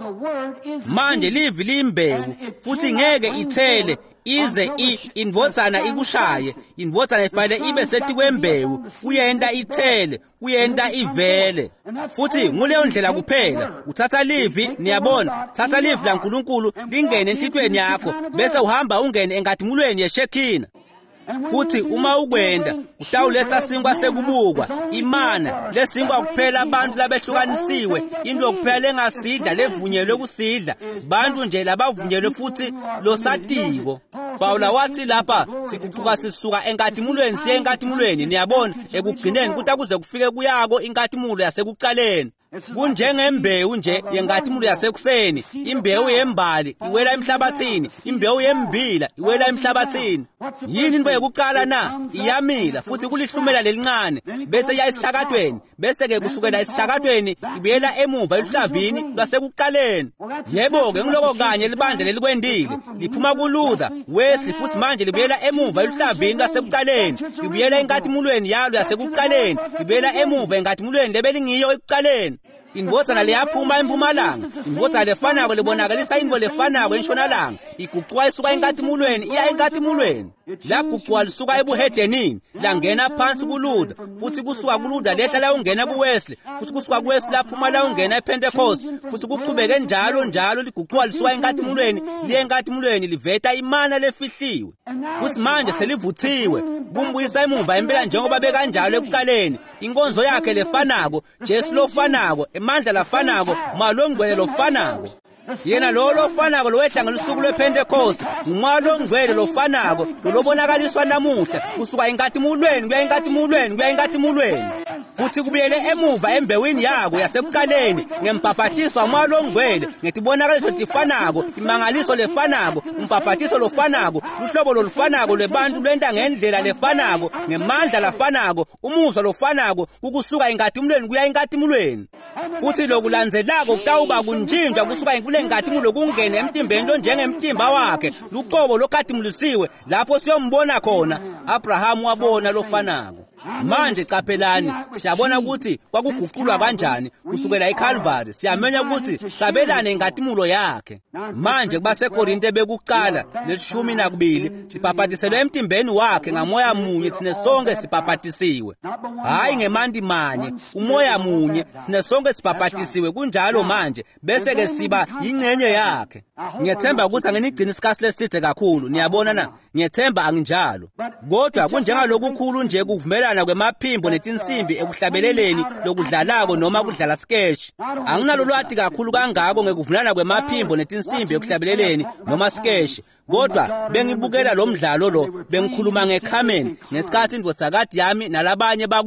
Manje livi limbewu, futhi ngeke ithele ize i indvodzana ikushaye. Indvodzana ifanele ibe setikwembewu, kuyenta ithele, kuyenta ivele. Futhi nguleyo ndlela kuphela uthatha livi, niyabona, thatha livi laNkulunkulu lingene enhlitweni yakho, bese uhamba ungene enkathimulweni yeShekhina. Futhi uma ukwenda utawuletha sinkwa sekubukwa, imana lesinkwa kuphela abantu labehlukanisiwe, into kuphela engasidla levunyelwe kusidla, bantu nje labavunyelwe futhi losatiko. Pawula wathi lapha siguquka sisuka enkathimulweni siye enkathimulweni, niyabona, ekugcineni kuta kuze kufike kuyako inkathimulo yasekuqaleni. Kunjengembewu nje yenkathumulo yasekuseni, imbewu yembali iwela emhlabathini, imbewu yembila iwela emhlabathini. Yini into yokuqala na? Iyamila futhi kulihlumela lelincane, bese iya esishakatweni, bese ke kusukela esishakatweni ibuyela emuva eluhlavini lwasekuqaleni. Yebo-ke ngiloko kanye libandla lelikwendile, liphuma kuLuther, Wesley futhi manje libuyela emuva eluhlavini lwasekuqaleni, libuyela enkathimulweni yalo yasekuqaleni, libuyela emuva enkathimulweni lebelingiyo ekuqaleni. Indvodzana liyaphuma empumalanga, indvodzana lefanako libonakalisa intfo lefanako entshonalanga, iguquka isuka enkathimulweni iya enkathimulweni. Laguquka lisuka ebuhedenini langena phansi kuLuther, futhi kusuka kuLuther lehla layongena kuWesley, futhi kusuka kuWesley laphuma layongena ePentecost, futhi kuqhubeke njalo njalo liguquka lisuka enkathimulweni liye enkathimulweni liveta imana lefihliwe. Futhi manje selivuthiwe kumbuyisa emuva impela njengoba bekanjalo ekuqaleni. Inkonzo yakhe lefanako, Jesu lofanako, emandla lafanako, malo ngcwele lofanako. Yena lo lofanako lowehla ngelusuku lwePentecost, ngumalo ngcwele lofanako lolobonakaliswa namuhla kusuka enkathimulweni kuya enkathimulweni kuya enkathimulweni. Futhi kubuyele emuva embewini yako yasekuqaleni ngempaphathiso umalo ngcwele ngetibonakaliso tifanako, imangaliso lefanako, umpaphathiso lofanako, luhlobo lolufanako lwebantu lwenta ngendlela lefanako, ngemandla lafanako, umuzwa lofanako ukusuka enkathimulweni kuya enkathimulweni. Futhi lokulandzelako kutawuba kunjinjwa kusuka enkule nkathimulweni kungene emtimbeni lo njengemtimba wakhe, luqobo lokhathimulisiwe lapho siyombona khona Abrahamu wabona lofanako. Manje qaphelani, siyabona ukuthi kwakuguqulwa kanjani kusukela eCalvary, siyamenya ukuthi sabelane enkathumulo yakhe. Manje kubaseKorinte bekuqala leshumi nakubili sipaphathiselwe emtimbeni wakhe ngamoya munye, thina sonke sipaphathisiwe. Hayi ngemandi manye, umoya munye, thina sonke sipaphathisiwe kunjalo manje, bese ke siba ingcenye yakhe. Ngiyethemba ukuthi anginigcini isikhathi leside kakhulu, niyabona na? Ngiyethemba anginjalo. Kodwa kunjengaloku khulu nje kuvumelana kwemaphimbo netinsimbi ekuhlabeleleni lokudlalako noma kudlala sketch. Anginalo lwati kakhulu kangako ngekuvulana kwemaphimbo netinsimbi ekuhlabeleleni noma sketch. Kodwa bengibukela lo mdlalo lo bengikhuluma ngeCarmen ngesikhathi indvodzakati yami nalabanye bakuwo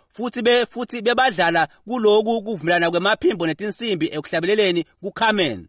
futhi be futhi bebadlala kuloku kuvumelana kwemaphimbo netinsimbi ekuhlabeleleni kuKamen.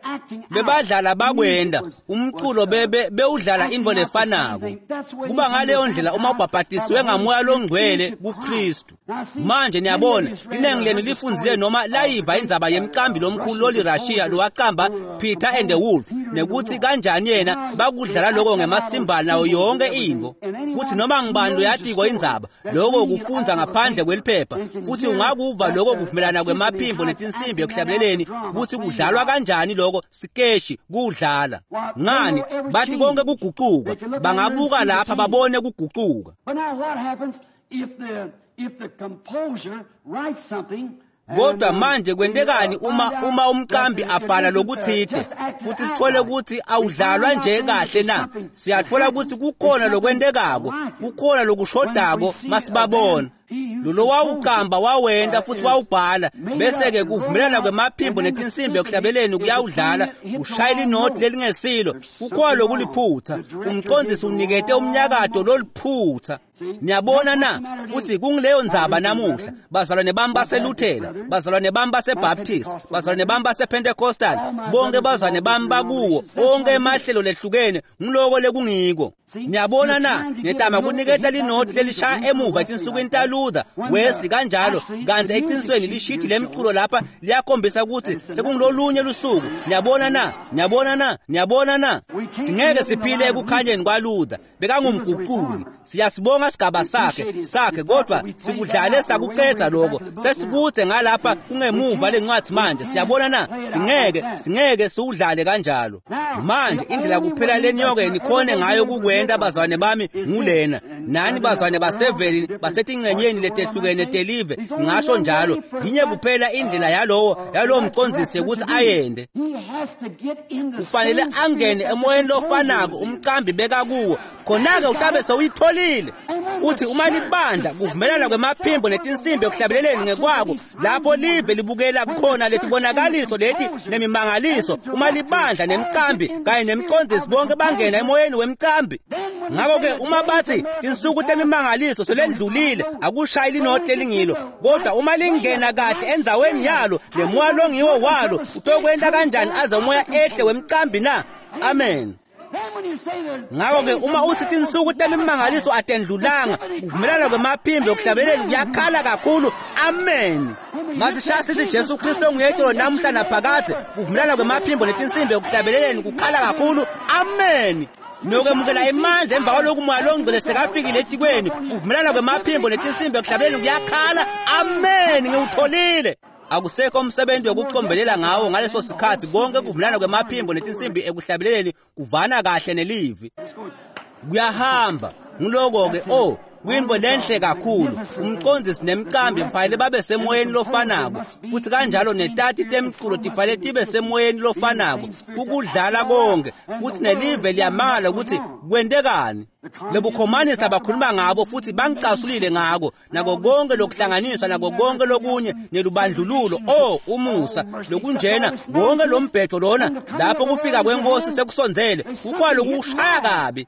Bebadlala bakwenda umculo bebe bewudlala indvo lefanako. Kuba ngaleyo ndlela uma ubhapatisiwe ngamoya longcwele kuKristu. Manje niyabona inengi lenu lifundzile noma layiva indzaba yemcambi lomkhulu loli Russia lowaqamba Peter and the Wolf nekuthi kanjani yena bakudlala lokho ngemasimbali nayo yonke indvo. Futhi noma ngibani loyatiko indzaba lokho kufunza ngaphandle kweliphepha futhi ungakuva lokho kuvumelana kwemaphimbo netinsimbi ekuhlabeleleni futhi kudlalwa kanjani lokho sikeshi kudlala. Ngani bathi konke kuguquka bangabuka lapha babone kuguquka. But now what happens if the if the composer writes something? Kodwa manje kwendekani uma uma umcambi abhala lokuthide futhi sithole ukuthi awudlalwa nje kahle na? Siyathola ukuthi kukhona lokwendekako, kukhona lokushodako masibabona. Lo wawuqamba wawenda futhi wawubhala bese ke kuvumelana kwemaphimbo netinsimbi ekuhlabeleni kuyawudlala ushayela inoti lelingesilo kukhona lokuliphutha umcondzisi unikete umnyakato loliphutha. Niyabona na futhi kungileyo ndzaba namuhla bazalwane bami baseLuthela, bazalwane bami baseBaptist, bazalwane bami basePentecostal, bonke bazalwane bami bakuwo onke emahlelo lehlukene ngiloko lekungiko. Niyabona na netama kuniketa linoti lelishaya emuva etinsukwini taLuther Wesley kanjalo kanti eqinisweni lishiti lemculo lapha liyakhombisa ukuthi sekungilolunye lusuku. Niyabona na niyabona na niyabona na singeke siphile ekukhanyeni kwaLuther bekangumguquli. Siyasibonga sigaba sakhe sakhe kodwa sikudlale sakuqedza lokho sesikuthe ngalapha kungemuva lencwadi manje. Siyabona na singeke singeke siudlale kanjalo. Manje indlela kuphela lenyoke nikhone ngayo kukwenda bazwane bami ngulena nani bazwane baseveli basetingcenyeni letehlukene telive ngasho njalo yinye kuphela indlela yalowo yalowo mcondzisi ukuthi ayende. Ufanele angene emoyeni lofanako umcambi beka kuwo khona-ke utabe sewuyitholile. Futhi uma libandla kuvumelana kwemaphimbo netinsimbi ekuhlabeleleni ngekwako lapho live libukela kukhona letibonakaliso leti nemimangaliso uma libandla nemcambi kanye nemcondzisi bonke bangena emoyeni wemcambi. Ngakho-ke uma bathi tinsuku temimangaliso selendlulile akushayile inoti lelingilo kodwa uma lingena kahle endzaweni yalo lemoya longiwo walo utokwenda kanjani aze umoya ehle wemcambi na? Amen. Ngakho-ke uma uthi tinsuku temimangaliso atendlulanga kuvumelana kwemaphimbo ekuhlabeleleni kuyakhala kakhulu. Amen. Masishaya sithi Jesu Kristu onguyedwa namuhla naphakade kuvumelana kwemaphimbo netinsimbi ekuhlabeleleni kukhala kakhulu. Amen. Nokwemukela imandla emva kwaloku umoya longcwele sekafikile etikweni kuvumelana kwemaphimbo netinsimbi ekuhlabeleleni kuyakhala. Amen. Ngiwutholile. Akusekho umsebenzi wokucombelela ngawo ngaleso sikhathi konke kuvumelana kwemaphimbo netinsimbi ekuhlabeleleni kuvana kahle nelivi. Kuyahamba ngiloko-ke oh kwindvo lenhle kakhulu umcondzisi nemcambi mfanele babe semoyeni lofanako futhi kanjalo netati temculo tifanele tibe semoyeni lofanako ukudlala konke futhi nelive liyamangala ukuthi kwendekani. Lebukhomanisi labakhuluma ngabo futhi bangicasulile ngako nako konke lokuhlanganiswa nako konke lokunye nelubandlululo oh umusa lokunjena konke lombhedo lona lapho kufika kwenkosi sekusondzele kukhona lokushaya kabi.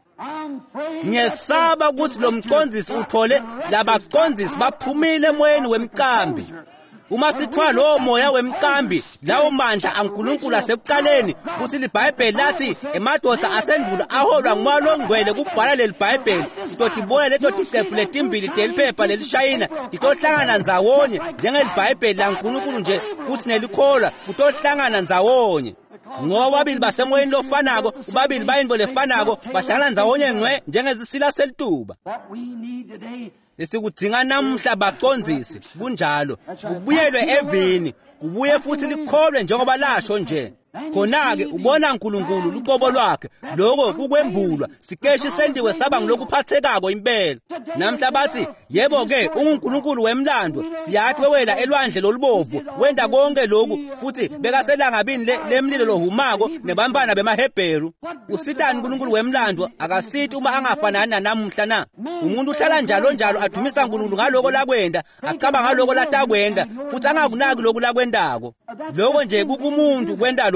Ngiyesaba ukuthi lo mcondzisi uthole labaqondisi baphumile emoyeni wemcambi. Uma sithwa lo moya wemcambi lawo mandla aNkulunkulu asekuqaleni kuthi liBhayibheli lathi emadoda asendulo aholwa ngumoya longcwele kubhala leli Bhayibheli totibona leto ticephu letimbili teliphepha lelishayina litohlangana ndzawonye njengelibhayibheli laNkulunkulu nje futhi nelikholwa kutohlangana ndzawonye. Ngoba babili basemoyeni lofanako ubabili bayindvo lefanako bahlangana ndzawonye ngcwe njengezisila selituba. Lesikudzinga namuhla baqondzisi kunjalo kubuyelwe evini kubuye futhi likholwe njengoba lasho nje. Khona-ke ubona uNkulunkulu luqobo lwakhe lokho kukwembulwa sikeshi sendiwe saba ngilokuphathekako impela. Namhla bathi yebo-ke uNkulunkulu wemlando siyathi wewela elwandle lolubovu wenda konke lokhu futhi bekaselangabini lemlilo lohumako nebambana bemaHebheru. Usitani uNkulunkulu wemlando akasithi uma angafanani nanamuhla na? Umuntu uhlala njalo njalo adumisa uNkulunkulu ngaloko lakwenda acaba ngaloko latakwenda futhi angakunaki lokhu lakwendako. Lokho nje kukumuntu kwenda lo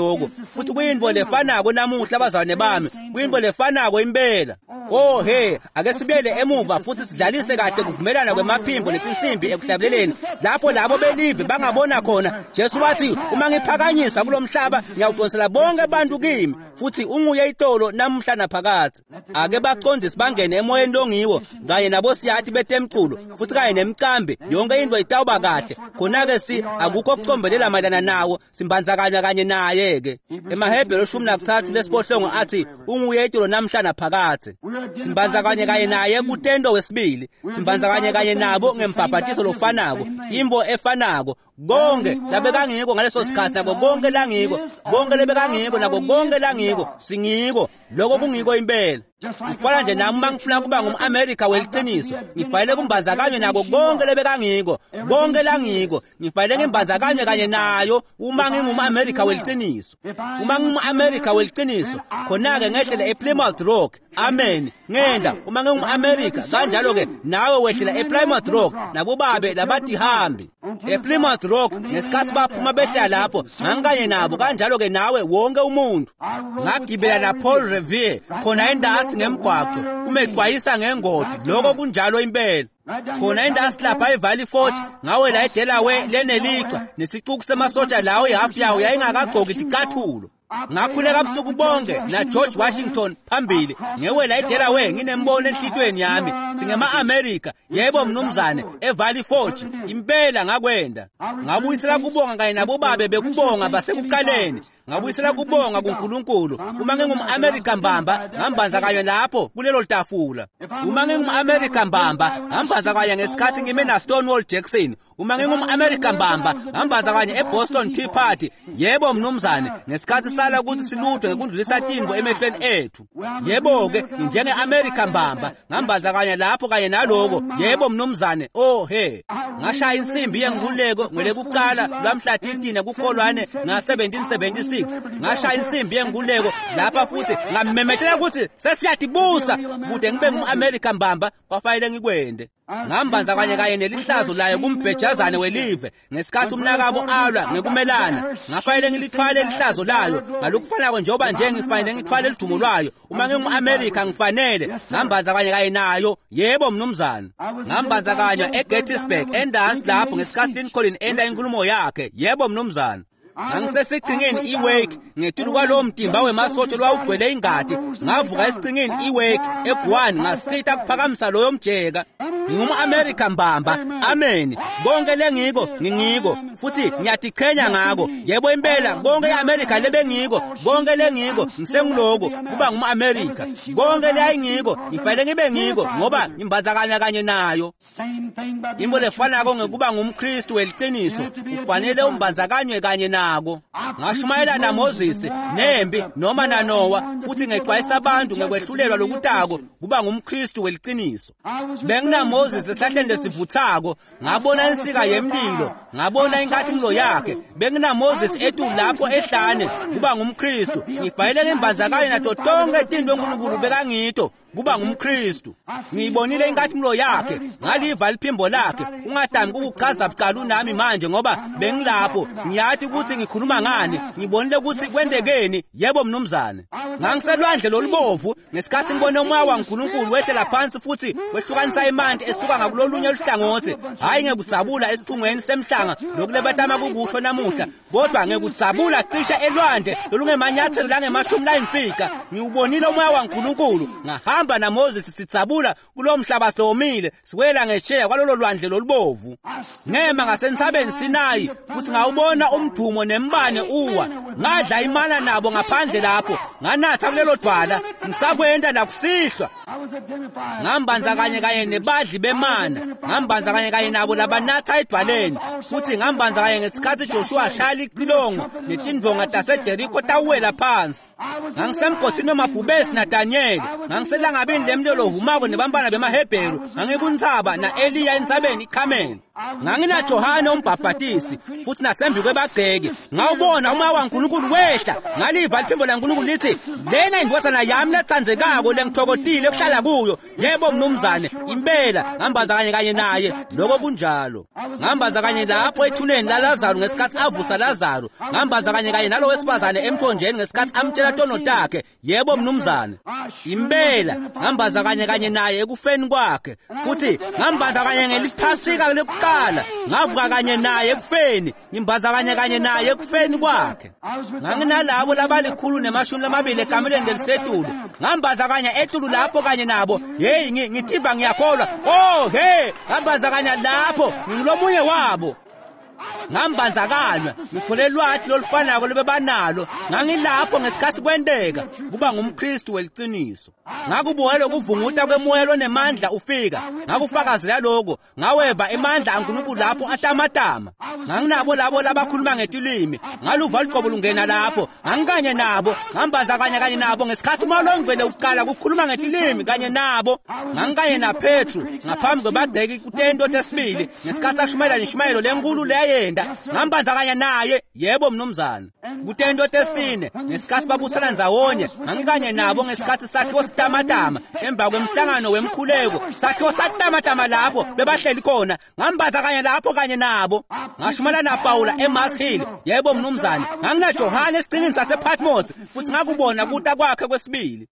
lokho futhi kuyinto lefanako namuhla abazalwane bami kuyinto lefanako impela. Oh he, ake sibele emuva futhi sidlalise kahle kuvumelana kwemaphimbo netinsimbi ekuhlabeleleni lapho labo belive bangabona khona Jesu wathi uma ngiphakanyisa kulomhlaba ngiyawuqonsela bonke abantu kimi futhi unguye itolo namhla naphakathi. Ake baqondisi bangene emoyeni longiwo kanye nabo siyathi betemculo futhi kanye nemicambi yonke into itawuba kahle khona ke si akukho okuqombelela mayelana nawo simbanzakanya kanye naye ke. EmaHebheru ishumi nakuthathu lesiphohlongo athi unguye itolo namhla naphakathi. Simbanzakanye kanye naye kutendo wesibili, simbanzakanye kanye nabo ngembhabhatiso lofanako, imvo efanako. Konke labekangiko ngaleso sikhathi nako konke langiko, konke lebekangiko nako konke langiko singiko, lokho kungiko impela. Ngifana nje nami mangifuna kuba ngumAmerica weliqiniso, ngifanele kumbanzakanye nako konke lebekangiko, konke langiko, ngifanele ngimbanzakanye kanye nayo uma ngingumAmerica weliqiniso. Uma ngingumAmerica weliqiniso, khona ke ngehlela ePlymouth Rock. Amen. Ngenda uma ngingumAmerica kanjalo ke nawe wehlela ePlymouth Rock nabo babe labadihambi. ePlymouth Rock ngesikhathi baphuma behla lapho ngangikanye nabo kanjalo ke nawe wonke umuntu. Ngagibela na Paul Revere khona endasi ngemgwaqo umexwayisa ngengodi lokho kunjalo impela. Khona endasi lapha eValley Forge ngawela eDelaware leneliqa nesicuku semasotsha lawo ihalf yawo yayingakagcoki icathulo. Ngakhuleka busuku bonke na George Washington phambili ngewela eDelaware nginembono enhlitweni yami singema-America. Yebo mnumzane eValley Forge impela ngakwenda. Ngabuyisela kubonga kanye nabo babe bekubonga basekuqaleni. Ngabuyisela kubonga kuNkulunkulu uma ngingumAmerica mbamba ngambanza kanye lapho kulelo tafula. Uma ngingumAmerica mbamba ngambanza kanye ngesikhathi ngime na Stonewall Jackson. Uma ngingumAmerica mbamba ngambanza kanye eBoston Tea Party. Yebo mnumzane ngesikhathi sala ukuthi siluthe ngekundlulisa timbo emehlweni ethu. Yebo ke njenge-America mbamba ngambanza kanye lapho kanye naloko. Yebo mnumzane. Oh he, ngashaya insimbi yenguleko ngelebucala lamhla thirteen kukholwane nga seventeen seventy-six. Ngashaya insimbi yenguleko lapha futhi ngamemethela ukuthi sesiyadibusa kude ngibe ngumAmerica mbamba kwafanele ngikwende. Ngambanza kanye kanye nelihlazo layo kumbhejazane welive ngesikhathi umnakabo alwa ngekumelana. Ngafanele ngilithwale lihlazo layo ngalokufanako njengoba nje ngifanele ngithwale lidumo lwayo. Uma ngingumAmerica ngifanele ngambanza kanye kanye nayo. Yebo mnumzane. Ngambanza kanye eGettysburg endasi lapho ngesikhathi Lincoln enda inkulumo yakhe. Yebo mnumzane. Ngangisesicingeni iWake ngetulu kwalowo mtimba wemasotho lwawugcwele ingadi. Ngavuka esicingeni iWake eGuan ngasitha kuphakamisa loyo mjeka. NgingumAmerica mbamba. Amen. Konke lengiko ngingiko futhi ngiyatiqhenya ngako. Yebo impela konke eAmerica lebengiko, konke lengiko ngisenguloko kuba ngumAmerica. Konke leyingiko ngifanele ngibe ngiko ngoba ngimbanzakanya kanye nayo. Imbo lefanako ngekuba ngumKristu weliqiniso ufanele umbanzakanywe kanye nayo. Ngashumayela na Moses nembi noma na Noah futhi ngexwayisa abantu ngekwehlulelwa lokutako kuba ngumKristu weliqiniso. Bengina Moses ehlahleni lesivuthako ngabona insika yemlilo, ngabona inkathumulo yakhe. Bengina Moses etu lapho ehlane kuba ngumKristu. Ngifanele ngimbanzakanye nato tonke izinto uNkulunkulu bekangito kuba ngumKristu. Ngiyibonile inkathumulo yakhe ngaliva liphimbo lakhe. Ungadami ukuchaza bucala nami manje ngoba bengilapho ngiyathi ukuthi ngikhuluma ngani, ngibonile ukuthi kwendekeni. Yebo mnumzane. Ngangiselwandle lolubovu ngesikhathi ngibone umoya waNkulunkulu wehlela phansi futhi wehlukanisa imanti esuka ngakulolunye uhlangothi. Hayi ngekudzabula esicungweni semhlanga lokulebatama kukusho namuhla, kodwa ngekudzabula cishe elwandle lolungemanyathelo langemashumi layimfica. Ngiubonile umoya waNkulunkulu ngahamba na Moses sidzabula kulo mhlaba siwomile siwela ngesheya kwalolo lwandle lolubovu. Ngema ngasentsabeni Sinayi futhi ngawubona umdumo nembane uwa. Ngadla imana nabo ngaphandle lapho nganatha kulelo dwala ngisakwenda nakusihlwa. Ngambanza kanye kanye nebadli bemana, ngambanza kanye kanye nabo labanatha edwaleni futhi ngambanza kanye ngesikhathi Joshua shaya iqilongo netindonga taseJerikho tawela phansi. Ngangisemgodini wamabhubesi naDaniel, ngangiselangabini lemlilo humako nebambana bemaHebheru, ngangikuntsaba na Eliya entsabeni iKhameli. ngangina Johane umbhaphatisi futhi nasembi kwebagceke ngawubona umoya waNkulunkulu wehla ngaliva iphimbo laNkulunkulu lithi lena indodana yami lethandzekako lengithokozile ukuhlala kuyo yebo mnumzane impela ngambaza kanye kanye naye lokho kunjalo ngambaza kanye lapho ethuneni laLazaro ngesikhathi avusa Lazaro ngambaza kanye kanye nalo wesifazane emthonjeni ngesikhathi amtshela tono takhe yebo mnumzane impela ngambaza kanye kanye naye ekufeni kwakhe futhi ngambaza kanye ngeliphasika lokuqala ngavuka kanye naye ekufeni ngimbaza kanye kanye naye ekufeni kwakhe nganginalabo labalikhulu nemashumi lamabili ekameleni ngelisetulu ngambaza kanye etulu lapho kanye nabo hey ngithimba ngiyakholwa oh hey ngambaza kanye lapho ngilomunye wabo ngambanzakanywa ngithole lwathi lolufanako lebebanalo ngangilapho ngesikhathi kwendeka kuba ngumKristu weliqiniso ngakubuhela ukuvunguta kwemoya lonemandla ufika ngakufakazela lokho ngaweva emandla aNkulunkulu lapho atamatama nganginabo labo labakhuluma ngetilimi ngaluva liqobo lungena lapho ngangikanye nabo ngambaza kanye kanye nabo ngesikhathi umoya ongcwele uqala ukukhuluma ngetilimi kanye nabo ngangikanye naPetru ngaphambi kwebagceki kutento tesibili ngesikhathi ashumayela nishumayelo lenkulu le yenda ngambanza kanye naye yebo mnumzane kutento tesine ngesikhathi babusana ndzawonye ngangikanye nabo ngesikhathi sakhiwo sitamatama emva kwemhlangano wemkhuleko sakhiwo satamatama lapho bebahleli khona ngambanza kanye lapho kanye nabo ngashumela naPaula eMarshill yebo mnumzane ngangina Johane esiqinini sasePatmos futhi ngakubona kuta kwakhe kwesibili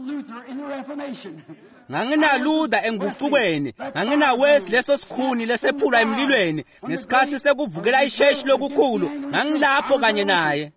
ngangina Luther enguqukweni ngangina Wesley leso sikhuni lesephula emlilweni ngesikhathi sekuvukela isheshi lokukhulu ngangilapho kanye naye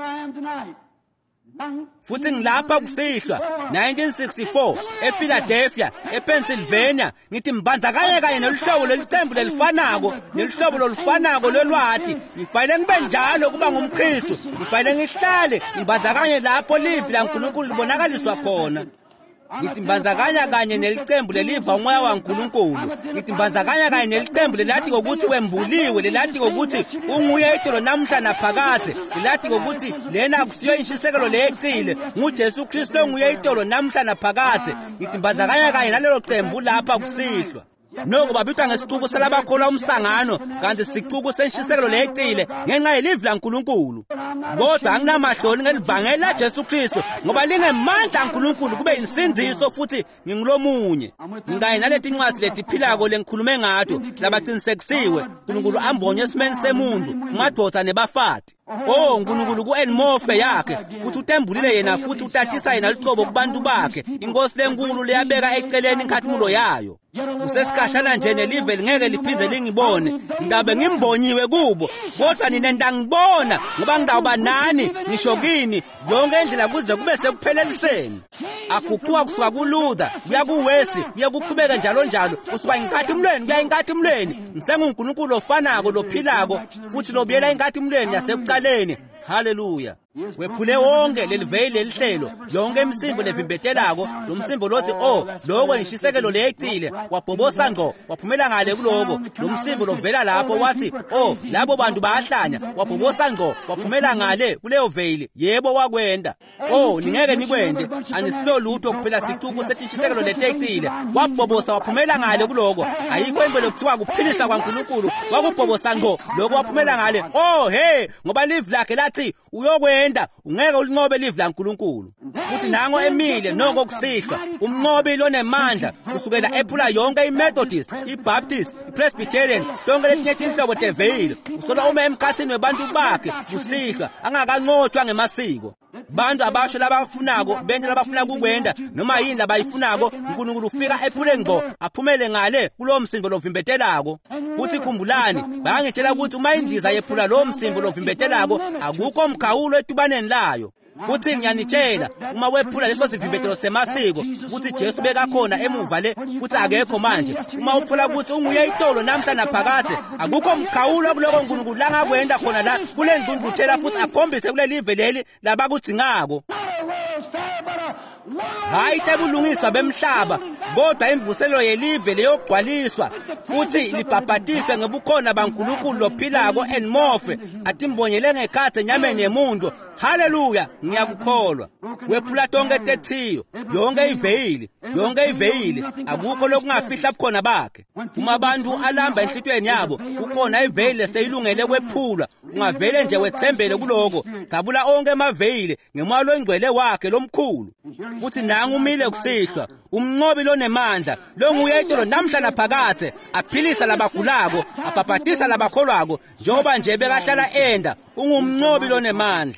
futhi ngilapha kusihlwa nineteen sixty-four ePhiladelphia ePennsylvania ngithi mbanza kanye kanye neluhlobo lelicembu lelifanako neluhlobo lolufanako lolwati ngifanele ngibe njalo kuba ngumKristu ngifanele ngihlale ngimbanza kanye lapho livi laNkulunkulu libonakaliswa khona ngithi mbanza kanye kanye nelicembu leliva umoya waNkulunkulu ngithi mbanza kanye kanye nelicembu lelathi ukuthi wembuliwe lelathi ukuthi unguye itolo namhla naphakade lelathi ukuthi lena akusiyo inshisekelo lecile nguJesu Kristu onguye itolo namhla naphakade ngithi mbanza kanye kanye nalelo cembu lapha kusihlwa noko babitwa ngesiqubu salabakholwa umsangano kanti siqubu senshisekelo lecile ngenxa yelivi laNkulunkulu kodwa anginamahloni ngelivangeli la Jesu Kristu ngoba lingemandla aNkulunkulu kube insindiso futhi ngingulomunye ngaye naleti incwadi letiphilako lengikhulume ngato labaqinisekisiwe uNkulunkulu ambonye esimeni semuntu madoda nebafati oh uNkulunkulu kuenmofe yakhe futhi utembulile yena futhi utatisa yena liqobo kubantu bakhe inkosi lenkulu leyabeka eceleni inkathumulo yayo usesikashana nje nelive ngeke liphinde lingibone ndabe ngimbonyiwe kubo kodwa nina ndangibona ngoba ngidawuba nani ngisho kini yonke indlela kuze kube sekupheleliseni akukhuphuka kusuka kuLuther kuya kuWesley kuya kuqhubeka njalo njalo usuka inkathimulweni kuya inkathimulweni ngisenguNkulunkulu ofanako lophilako futhi lobiyela inkathimulweni yasekuqaleni haleluya wephule wonke leliveli lelihlelo yonke imsimbo levimbetelako lo msimbo lothi oh lokho inshisekelo lecile wabhobosa ngqo waphumela ngale kuloko lo msimbo lovela lapho wathi oh labo bantu bayahlanya wabhobosa ngqo waphumela ngale kuleyo veli yebo wakwenda oh ningeke nikwende anisilo lutho kuphela siqubu setishisekelo letecile wabhobosa waphumela ngale kuloko ayikho into lokuthiwa kuphilisa kwaNkulunkulu wakubhobosa ngqo lokho waphumela ngale oh hey ngoba live lakhe lathi uyokwe enda ungeke ulinqobe livi laNkulunkulu futhi nango emile noko kusihlwa umnqobi lonemandla kusukela ephula yonke iMethodist iBaptist iPresbyterian tonke letinye inhlobo teveli usola uma emkhathini webantu bakhe kusihlwa angakanqothwa ngemasiko bantu abasho labafunako bende labafuna kukwenda noma yini labayifunako uNkulunkulu ufika ephule ngqo aphumele ngale kulo msimbo lovimbetelako futhi khumbulani bayangitshela ukuthi uma indiza yephula lo msimbo lovimbetelako akukho mkhawulo etubaneni layo futhi ngiyanitshela uma wephula leso sivimbetelo semasiko ukuthi Jesu beka khona emuva le futhi akekho manje uma ufuna ukuthi unguye itolo namhla naphakade akukho mkhawulo kuloko uNkulunkulu la ngakwenda khona la kule ndundlu kuthela futhi akhombise kule live leli labakudzingako hayi tebulungiswa bemhlaba kodwa imvuselo yelive leyogcwaliswa futhi libhabhatiswe ngebukhona baNkulunkulu lophilako enmofe atimbonyele ngekhathe nyameni yemuntu haleluya ngiyakukholwa wephula tonke tethiyo yonke iveyili yonke iveyili akukho lokungafihla bukhona bakhe uma abantu alamba enhlitweni yabo kukhona iveyili seyilungele kwephula ungavele nje wethembele kuloko dabula onke emaveyili ngemalo engcwele wakhe lomkhulu futhi nanga umile kusihlwa umnqobi lonemandla lo nguyedwa lo namhla naphakade aphilisa labagulako abhabhatisa labakholwako njengoba nje bekahlala enda ungumnqobi lonemandla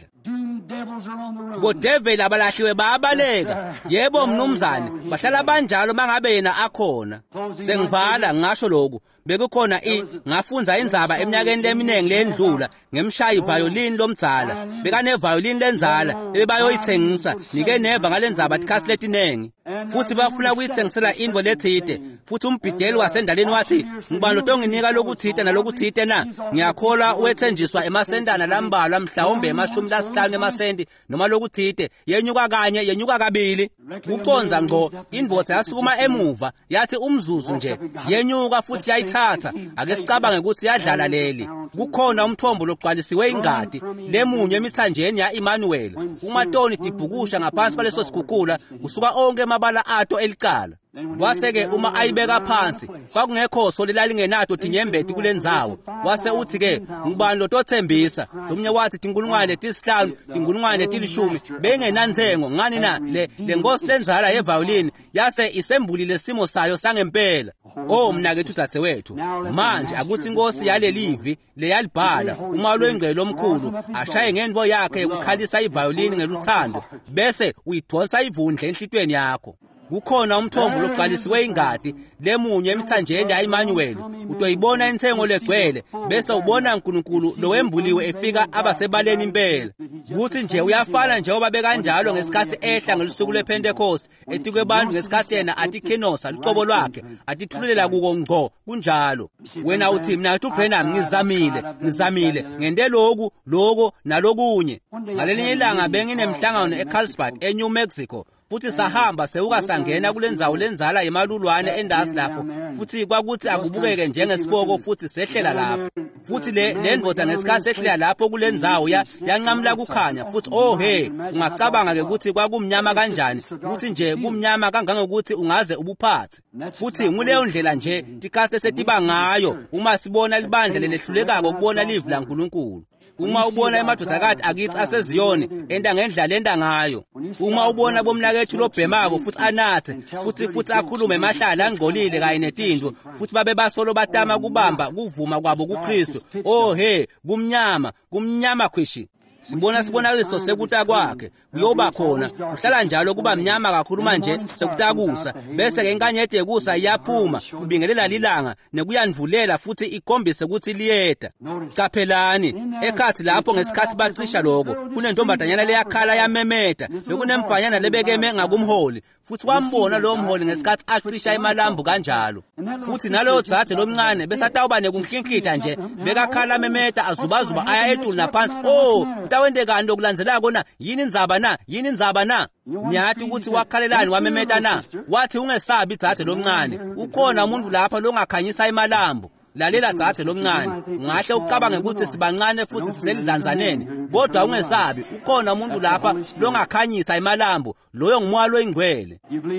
bodeveli abalahliwe bayabaleka yebo mnumzane bahlala banjalo mangabe yena akhona sengivala ngisho lokho bekukhona i ngafunza indzaba eminyakeni leminingi lendlula ngemshayi violin lomdzala bekane violin lenzala bebayoyithengisa nike neva ngalendzaba tikhasi letinengi futhi bafuna ukuyithengisela indvo lethide futhi umbhideli wasendaleni wathi ngibani lotonginika lokuthide nalokuthide na ngiyakhola uwethenjiswa emasendana lambalwa mhlawumbe emashumi lasihlanu emasendi noma lokuthide yenyuka kanye yenyuka kabili kuconza ngqo indvodza yasukuma emuva yathi umzuzu nje yenyuka futhi yayithatha ake sicabange ukuthi yadlala leli kukhona umthombo logcwalisiwe ingadi lemunye emithanjeni ya Emmanuel umatoni dibhukusha ngaphansi kwaleso sikhukhula kusuka onke amabala ato elicala waseke uma ayibeka phansi kwakungekho solilalingenato tinyembeti kulendzawo wase uthi ke ngubani lotothembisa lomnye wathi tinkulungwane tisihlanu tinkulungwane tilishumi bengenanzengo ngani na le lenkosi lenzala yeviolin yase isembulile simo sayo sangempela oh mna ke tutsathe wethu manje akuthi inkosi yalelivi leyalibhala uma lwengcelo omkhulu ashaye ngendvo yakhe ukukhalisa iviolin ngeluthando bese uyidonsa ivundle enhlitweni yakho kukhona umthombo loqalisiwe ingadi lemunye emithanjeni ya Emmanuel utoyibona inthengo legcwele bese ubona uNkulunkulu lowembuliwe efika abasebaleni impela kuthi nje uyafana njengoba bekanjalo ngesikhathi ehla ngelusuku lePentecost ethi kwebantu ngesikhathi yena athi khenosa liqobo lwakhe atithululela kuko ngqo kunjalo wena uthi mina uBrenham ngizamile ngizamile ngende lokhu lokho nalokunye ngalelinye ilanga benginemhlangano eCarlsbad eNew Mexico futhi sahamba sewuka sangena kulendzawo lenzala emalulwane endasi lapho futhi kwakuthi akubukeke njengesiboko futhi sehlela lapho futhi le lendvodza ngesikhathi sehlela lapho kulendzawo ya yanqamla kukhanya futhi oh hey ungacabanga ke ukuthi kwakumnyama kanjani futhi nje kumnyama kangangokuthi ungaze ubuphathe futhi nguleyo ndlela nje tikhathi setiba ngayo uma sibona libandla lehlulekako ukubona livi laNkulunkulu uma ubona emadodakathi akithi aseziyoni enda ngendlela enda ngayo uma ubona bomnakethu lobhemako futhi anathe futhi futhi akhulume emahlala angcolile kanye netinto futhi babe basolo batama kubamba kuvuma kwabo kuKristu oh he kumnyama kumnyama khwishi sibona sibona liso sekuta kwakhe kuyoba khona uhlala njalo kuba mnyama kakhulu manje sekutakusa bese ke inkanyede kusa iyaphuma kubingelela lilanga nekuyanvulela futhi ikhombise ukuthi liyeda caphelani ekhathi lapho ngesikhathi bacisha lokho kunentombazanyana leyakhala yamemeda bekunemfanyana lebekeme ngakumholi futhi wambona lo mholi ngesikhathi acisha emalambu kanjalo futhi nalo dzathe lomncane besatawubane kunhlinkitha nje bekakhala memeda azubazuba aya etulu naphansi oh utawende kanti okulandzelako na yini indzaba na yini indzaba na nyathi ukuthi wakhalelani wamemeta na wathi ungesabi dzathe lomncane ukhona umuntu lapha longakhanyisa emalambu lalela dzathe lomncane ngahle ucabange ukuthi sibancane futhi siselidlanzaneni kodwa ungesabi ukhona umuntu lapha longakhanyisa emalambu loyo ngumwalo oyingcwele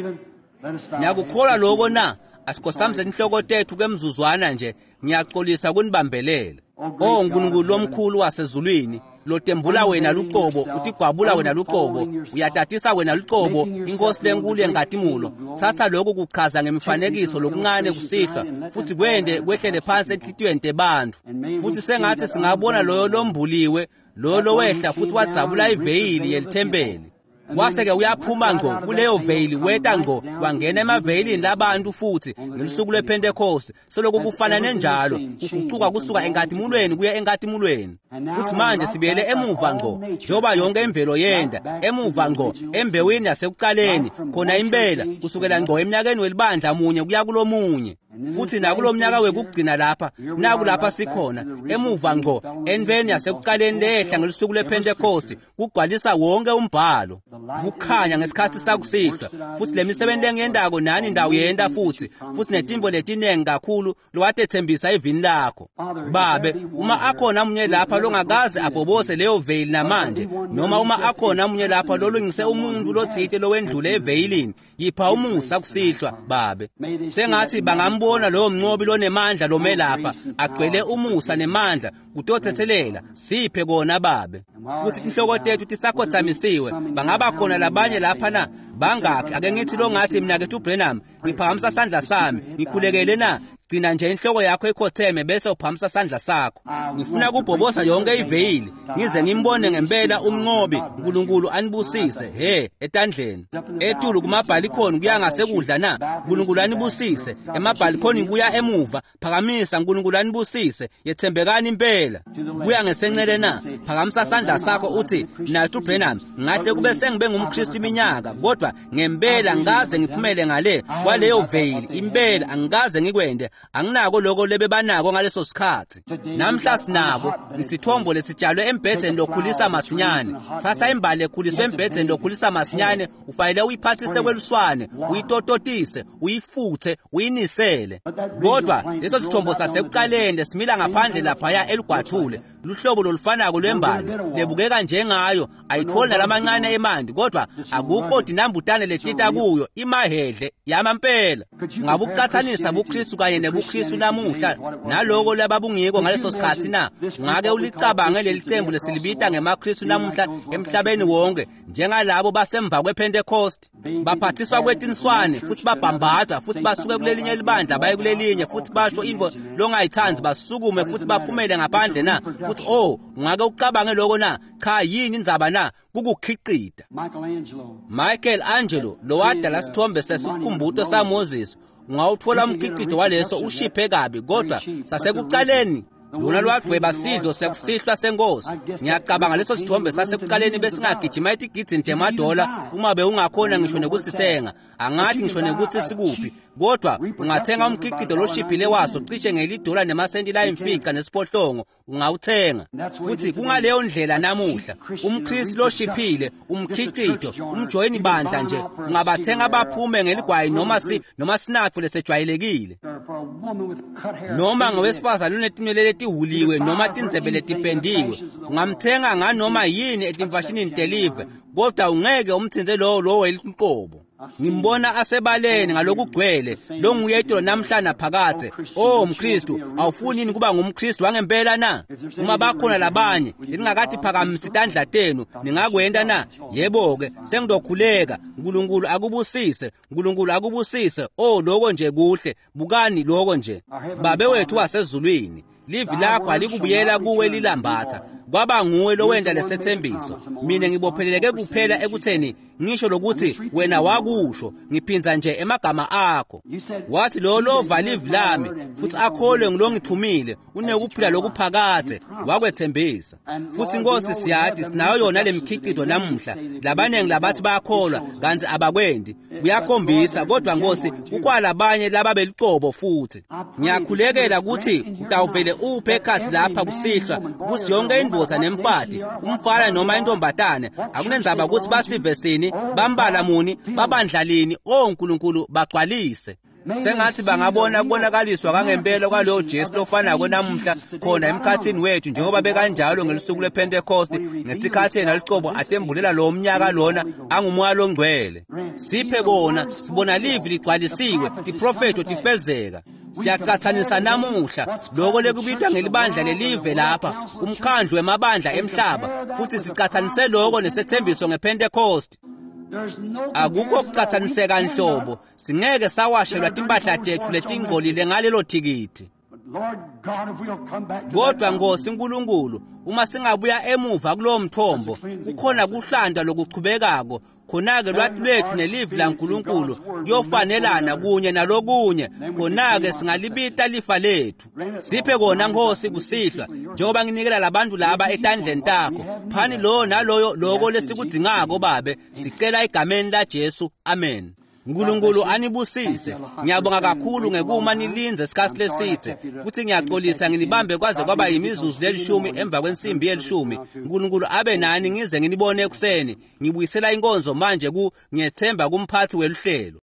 ngiyakukholwa lokho na asikhosamze inhloko tethu kemzuzwana nje ngiyaxolisa kunibambelela oh uNkulunkulu lomkhulu wasezulwini lotembula wena luqobo utigwabula wena luqobo uyatatisa wena luqobo inkosi lenkulu yengadimulo thatha lokho kuchaza ngemifanekiso lokuncane kusihlwa futhi kwende kwehlele phansi enhlitweni tebantu futhi sengathi singabona loyo lombuliwe lo lowehla futhi wadzabula iveyili yelithempeli waseke uyaphuma ngqo kuleyo veyili weta ngqo wangena emaveyilini labantu futhi ngelusuku lePentecost seloko kufana nenjalo ukuquka kusuka engadimulweni kuya engadimulweni futhi manje sibiyele emuva ngqo njoba yonke imvelo yenda emuva ngqo embewini yasekuqaleni khona impela kusukela ngqo eminyakeni welibandla munye kuya kulomunye futhi nakulomnyaka wekugcina lapha naku lapha sikhona emuva ngqo enveni yasekuqaleni lehla ngelusuku lePentecost kugcwalisa wonke umbhalo kukhanya ngesikhathi sakusihlwa futhi lemisebenzi engiyendako nani ndawo yenda futhi futhi netimbo letinengi kakhulu lowatethembisa ivini lakho babe uma akhona umunye lapha longakaze abhobose leyo veil namanje noma uma akhona umunye lapha lolungise umuntu lothite lowendlule eveilini yipha umusa kusihlwa babe sengathi bangambona lowo mnqobi lonemandla lome lapha agcwele umusa nemandla kutothethelela siphe kona babe futhi inhloko tethu tisakhothamiswe bangaba khona labanye lapha na bangakhi ake ngithi lo ngathi mina ke uBrenham ngiphakamisa isandla sami ngikhulekele na gcina nje inhloko yakho ekhotheme bese uphamisa isandla sakho ngifuna kubhobosa yonke iveil ngize ngimbone ngempela umnqobi uNkulunkulu anibusise he etandleni etulu kumabhalikhoni kuya ngasekudla na uNkulunkulu anibusise emabhalikhoni kuya emuva phakamisa uNkulunkulu anibusise yethembekani impela kuya ngesencele na phakamisa isandla sakho uthi nathi uBrenham ngahle kube sengibe ngumKristu iminyaka kodwa ngempela ngaze ngiphumele ngale kwaleyo veil impela angikaze ngikwende anginako lokho lebebanako ngaleso sikhathi namhla sinabo isithombo lesitshalwe embhedeni lokhulisa masinyane sasa imbali ekhuliswe embhedeni lokhulisa masinyane ufanele uyiphathise kweluswane uyitototise uyifuthe uyinisele kodwa leso sithombo sasekuqaleni simila ngaphandle lapha ya elugwathule luhlobo lolufanako lwembali lebukeka njengayo ayitholi nalamancane emandi kodwa akukho dinambutane letita kuyo imahedle yamampela ngabucathanisa buKristu kanye nebuKristu namuhla naloko lababungiko ngaleso sikhathi na ngake ulicabange lelicembu lesilibita ngemaKristu namuhla emhlabeni wonke njengalabo basemva kwePentecost baphathiswa kwetinswane futhi babhambatha futhi basuke kulelinye libandla baye kulelinye futhi basho into longayithanzi basukume futhi baphumele ngaphandle na futhi oh ngake ucabange lokho na cha yini indzaba na kukukhiqida Michelangelo Michelangelo lo wadala sithombe sesikhumbuto saMoses ungawuthola umkhiqido waleso ushiphe kabi kodwa sasekuqaleni lona lwadweba sidlo sekusihlwa senkosi ngiyacabanga leso sithombe sasekuqaleni besingagijima itigidzi ntemadola uma beungakhona ngisho nekusithenga angathi ngisho nekuthi sikuphi kodwa ungathenga umkhiqido loshiphile waso cishe ngelidola nemasenti la imfica nesiphohlongo ungawuthenga futhi kungaleyo ndlela namuhla umKristu loshiphile umkhiqido umjoyini bandla nje ungabathenga baphume ngeligwayi noma si noma sinakho lesejwayelekile noma ngowesifazane lunetinwele letihuliwe noma tindzebe letipendiwe ungamthenga nganoma yini etimfashinini deliver kodwa ungeke umthinze lowo lowo elinqobo ngimbona asebaleni ngalokugcwele lo nguyedwa namhlanje phakathe oh umKristu awufuni kuba ngumKristu wangempela na uma bakhona labanye lingakathi phakamisa isandla tenu ningakwenda na yebo ke sengidokhuleka uNkulunkulu akubusise uNkulunkulu akubusise oh lokho nje kuhle bukani lokho nje babe wethu wasezulwini livi lakho alikubuyela kuwe lilambatha kwaba nguwe lo wenda lesethembiso mina ngibopheleleke kuphela ekutheni ngisho lokuthi wena wakusho ngiphinza nje emagama akho wathi lo lova livi lami futhi akholwe ngilongithumile unekuphila lokuphakathe wakwethembisa futhi inkosi siyathi sinayo yona lemkhiqido namuhla labanengi labathi bayakholwa kanti abakwendi kuyakhombisa kodwa nkosi kukwalabanye laba beliqobo futhi ngiyakhulekela ukuthi utawuvele uphe ekhathi lapha kusihlwa kuthi yonke indvodza nemfati umfana noma intombatane akunenzaba ukuthi basive sini bambala muni babandlalini oNkulunkulu bagcwalise sengathi bangabona kubonakaliswa kangempela kwalowo Jesu lofanako namuhla khona emkhathini wethu njengoba bekanjalo ngelusuku lePentecost ngesikhathi yena liqobo atembulela lo mnyaka lona angumoya longcwele siphe kona sibona livi ligcwalisiwe iprofeto tifezeka siyaqathanisa namuhla lokho lekubitwa ngelibandla lelive lapha umkhandlu wemabandla emhlaba futhi sicathanise lokho nesethembiso ngePentecost akukho kucathaniseka nhlobo singeke sawashelwa timpahla tethu letingcolile ngalelo thikithi kodwa Nkosi uNkulunkulu uma singabuya emuva kulowo mthombo kukhona kuhlanda lokuchubekako khona-ke lwathi lwethu nelivi laNkulunkulu kuyofanelana kunye nalokunye khona-ke singalibita lifa lethu siphe kona Nkosi kusihlwa njengoba nginikela labantu laba etandleni takho phani lo naloyo lokho lesikudzingako babe sicela egameni laJesu amen. uNkulunkulu anibusise. Ngiyabonga kakhulu ngekuma nilinze isikhathi lesithe, futhi ngiyaxolisa nginibambe kwaze kwaba yimizuzu elishumi emva kwensimbi yelishumi. uNkulunkulu abe nani ngize nginibone ekuseni. Ngibuyisela inkonzo manje ku ngiyethemba kumphathi weluhlelo.